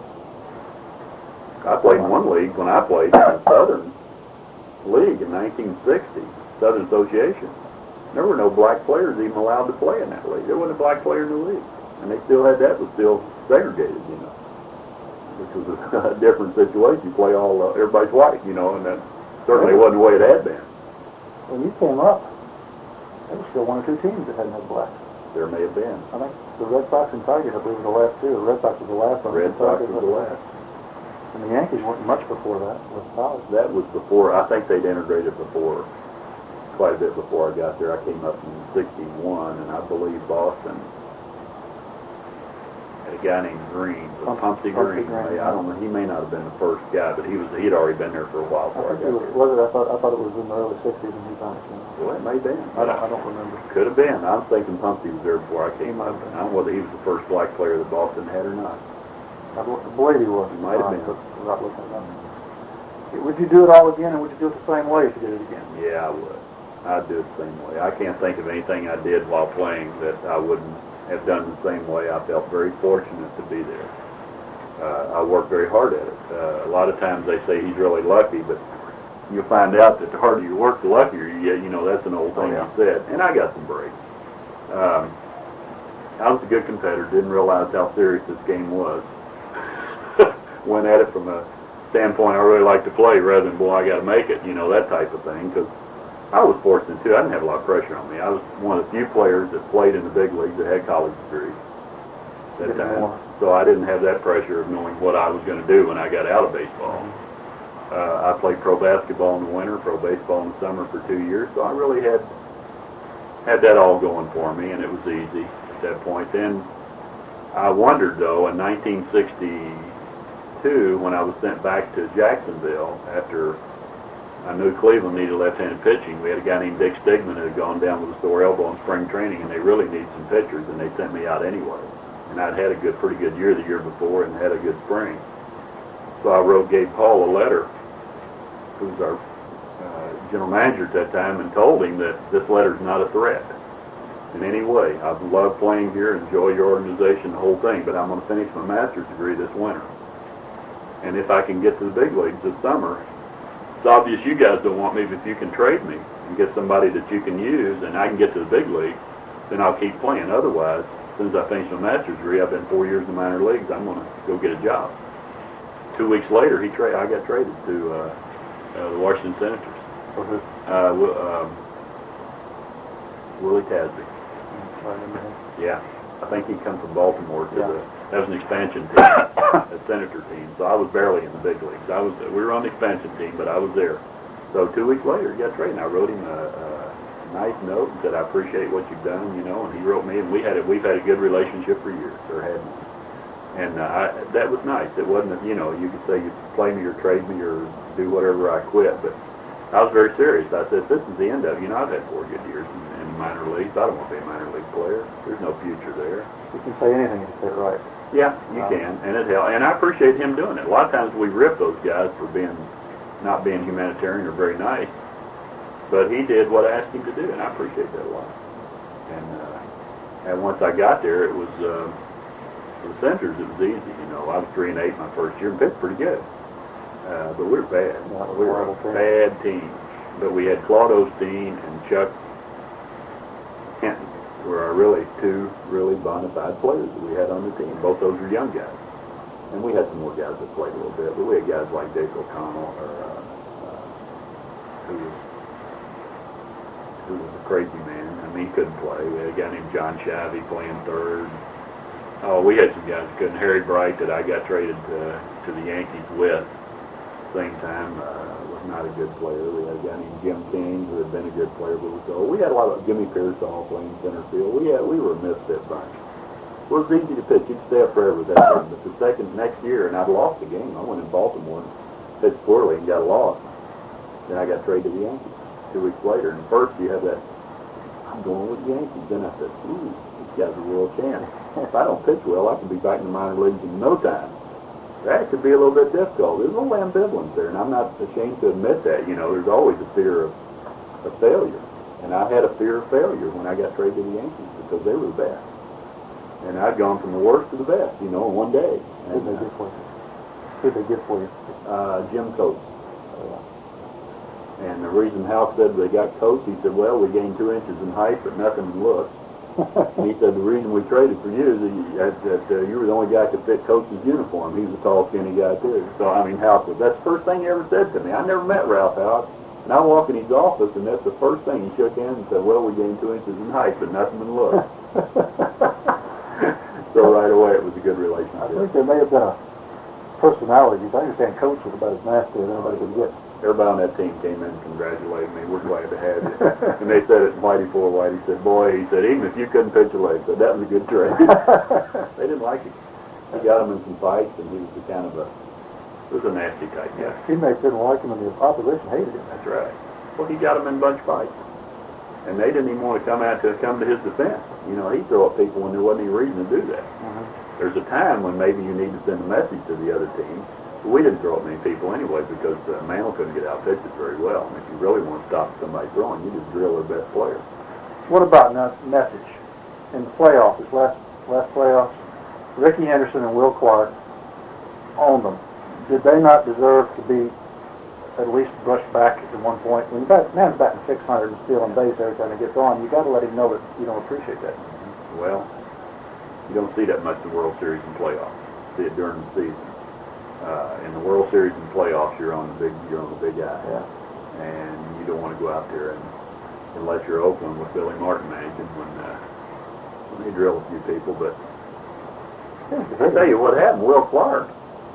B: I played in one league when I played in the Southern League in 1960, Southern Association. There were no black players even allowed to play in that league. There wasn't a black player in the league. And they still had that, was still segregated, you know, which was a different situation. You play all, everybody's white, you know, and that certainly wasn't the way it had been.
A: When you came up, there were still one or two teams that hadn't had blacks.
B: There may have been.
A: I think the Red Sox and Tigers, I believe, were the last two. The Red Sox was the last one.
B: Red Sox was the last.
A: And the Yankees weren't much before that with college.
B: That was before, I think they'd integrated before, quite a bit before I got there. I came up in '61, and I believe Boston had a guy named Green, Pumpsy Green. I don't know, he may not have been the first guy, but he'd already been there for a while before I got there.
A: I thought it was in the early '60s when he finally came up.
B: Well, it may have been.
A: I don't remember.
B: Could have been. I'm thinking Pumpsy was there before I came up. I don't know whether he was the first black player that Boston had or not.
A: I believe he was.
B: He might have been.
A: Without looking it up. Would you do it all again, and would you do it the same way if you did it again?
B: Yeah, I would. I'd do it the same way. I can't think of anything I did while playing that I wouldn't have done the same way. I felt very fortunate to be there. I worked very hard at it. A lot of times they say he's really lucky, but you'll find out that the harder you work, the luckier you get. You know, that's an old thing you said. And I got some breaks. I was a good competitor, didn't realize how serious this game was. Went at it from a standpoint I really like to play rather than, boy, I got to make it, you know, that type of thing. Because I was fortunate, too. I didn't have a lot of pressure on me. I was one of the few players that played in the big leagues that had college degrees at that time. So I didn't have that pressure of knowing what I was going to do when I got out of baseball. I played pro basketball in the winter, pro baseball in the summer for 2 years. So I really had that all going for me, and it was easy at that point. Then I wondered, though, in 1962, when I was sent back to Jacksonville after I knew Cleveland needed left-handed pitching. We had a guy named Dick Stigman who had gone down with a sore elbow in spring training, and they really needed some pitchers, and they sent me out anyway. And I'd had a pretty good year the year before and had a good spring. So I wrote Gabe Paul a letter, who was our general manager at that time, and told him that this letter's not a threat in any way. I've loved playing here, enjoy your organization, the whole thing, but I'm going to finish my master's degree this winter. And if I can get to the big leagues this summer, it's obvious you guys don't want me, but if you can trade me and get somebody that you can use and I can get to the big leagues, then I'll keep playing. Otherwise, as soon as I finish my master's degree, I've been 4 years in the minor leagues, I'm going to go get a job. 2 weeks later, I got traded to the Washington Senators. Willie Tasby. Yeah, I think he come from Baltimore to that was an expansion team, a Senator team. So I was barely in the big leagues. We were on the expansion team, but I was there. So 2 weeks later, he got traded. And I wrote him a nice note and said, I appreciate what you've done, you know. And he wrote me, and we've had a good relationship for years, or had one. And that was nice. It wasn't, you know, you could say you play me or trade me or do whatever, I quit. But I was very serious. I said, this is the end of it. You know, I've had 4 good years in minor leagues. I don't want to be a minor league player. There's no future there.
A: You can say anything if you say it right.
B: Yeah, you can, and it helped. And I appreciate him doing it. A lot of times we rip those guys for not being humanitarian or very nice, but he did what I asked him to do, and I appreciate that a lot. And once I got there, it was for the Senators. It was easy, you know. I was 3-8 my first year, and pitched pretty good, but we were bad. We were a bad team. But we had Claude Osteen and Chuck Hinton were our two really bona fide players that we had on the team. Both those were young guys. And we had some more guys that played a little bit, but we had guys like Dick O'Connell, who was a crazy man. I mean, he couldn't play. We had a guy named John Shavy playing third. Oh, we had some guys that couldn't. Harry Bright, that I got traded to the Yankees with, same time, was not a good player. We had a guy named Jim King, who had been a good player, but we had a lot of Jimmy Pearsall playing center field. We were a misfit bunch. It was easy to pitch. You'd stay up forever with that team. But the next year, and I'd lost the game. I went in Baltimore and pitched poorly and got lost. Then I got traded to the Yankees. 2 weeks later. And first you have that, I'm going with the Yankees. Then I said, ooh, these guys are a real chance. If I don't pitch well, I can be back in the minor leagues in no time. That could be a little bit difficult. There's a little ambivalence there, and I'm not ashamed to admit that. You know, there's always a fear of failure. And I had a fear of failure when I got traded to the Yankees because they were the best. And I'd gone from the worst to the best, you know, in one day.
A: Who'd they get for you? Who'd they get for you?
B: Jim Coates. And the reason Hal said they got Coates, he said, well, we gained 2 inches in height, but nothing in looks. And he said, the reason we traded for you is that you were the only guy that could fit Coates' uniform. He was a tall, skinny guy, too. So, I mean, Hal said, that's the first thing he ever said to me. I never met Ralph Hal. And I walk in his office, and that's the first thing. He shook hands and said, well, we gained 2 inches in height, but nothing in looks. So right away, it was a good relationship.
A: I think there may have been a personality. I understand Coates was about as nasty as anybody could get.
B: Everybody on that team came in and congratulated me. We're glad to have you. And they said it in Whitey for Whitey. Said, boy, he said, even if you couldn't pitch a leg, said, that was a good trade. They didn't like him. He got him in some fights, and he was the kind of was a nasty type guy.
A: Teammates didn't like him, and the opposition hated him.
B: That's right. Well, he got him in a bunch of fights. And they didn't even want to come to his defense. You know, he'd throw at people when there wasn't any reason to do that. There's a time when maybe you need to send a message to the other team. But we didn't throw at many people anyway because Mantle couldn't get out pitches very well. And if you really want to stop somebody throwing, you just drill their best player.
A: What about message? In the playoffs, this last playoffs, Ricky Henderson and Will Clark owned them. Did they not deserve to be at least brushed back at one point? When man's batting 600 and stealing base every time he gets on, you got to let him know that you don't appreciate that.
B: Well, you don't see that much in the World Series and playoffs. You see it during the season. In the World Series and playoffs, you're on the big eye, and you don't want to go out there unless you're Oakland with Billy Martin managing when they drill a few people. But I'll tell you what happened. Will Clark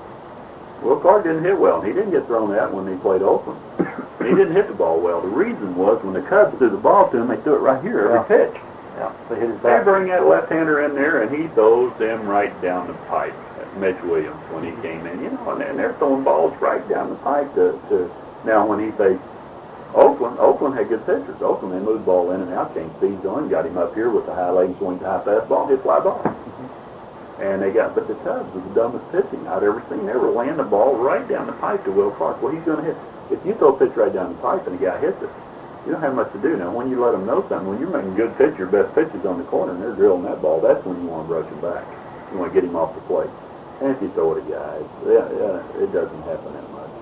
B: didn't hit well. He didn't get thrown at when he played Oakland. He didn't hit the ball well. The reason was when the Cubs threw the ball to him, they threw it right here every pitch.
A: Yeah, they hit his
B: They
A: back.
B: bring that left-hander in there, and he throws them right down the pipe. Mitch Williams when he came in, you know, and they're throwing balls right down the pipe to now when he faced Oakland had good pitchers. Oakland, they moved the ball in and out, changed speeds on, got him up here with the high leg swing, high fastball, hit fly ball. And but the Cubs was the dumbest pitching I'd ever seen. They were laying the ball right down the pipe to Will Clark. Well, he's going to hit. If you throw a pitch right down the pipe and a guy hits it, you don't have much to do. Now, when you let them know something, when you're making good pitch, your best pitches on the corner, and they're drilling that ball, that's when you want to brush him back. You want to get him off the plate. And if you throw it at guys, it doesn't happen that much.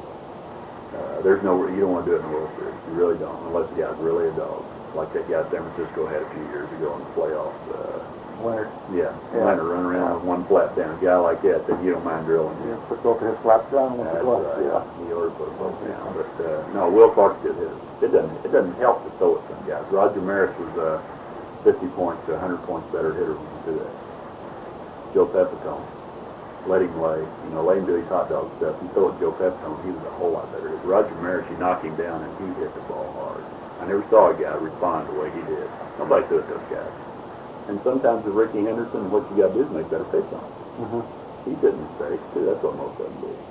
B: You don't want to do it in the World Series. You really don't, unless the guy's really a dog. Like that guy San Francisco had a few years ago in the playoffs.
A: Leonard.
B: Leonard run around with one flap down. A guy like that you don't mind drilling.
A: Yeah, put both of his flaps down.
B: That's right. Yeah. He ought to put both down. But no, Will Clark did hit it. It doesn't help to throw it some guys. Roger Maris was 50 points to 100 points better hitter when you do that. Joe Pepitone. Let him lay, let him do his hot dog stuff. You throw it Joe Pepitone, he was a whole lot better. Roger Maris, you knock him down and he hit the ball hard. I never saw a guy respond the way he did. Nobody threw it those guys. And sometimes with Ricky Henderson, what you got to do is make better pitch on him. He did mistakes too. That's what most of them do.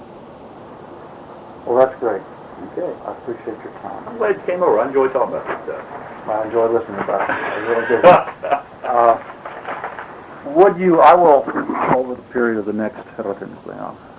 A: Well, that's great.
B: Okay.
A: I appreciate your time.
B: I'm glad you came over. I enjoy talking about this stuff.
A: I enjoyed listening about it. I really did. I will, over the period of the next, how do I turn this thing off?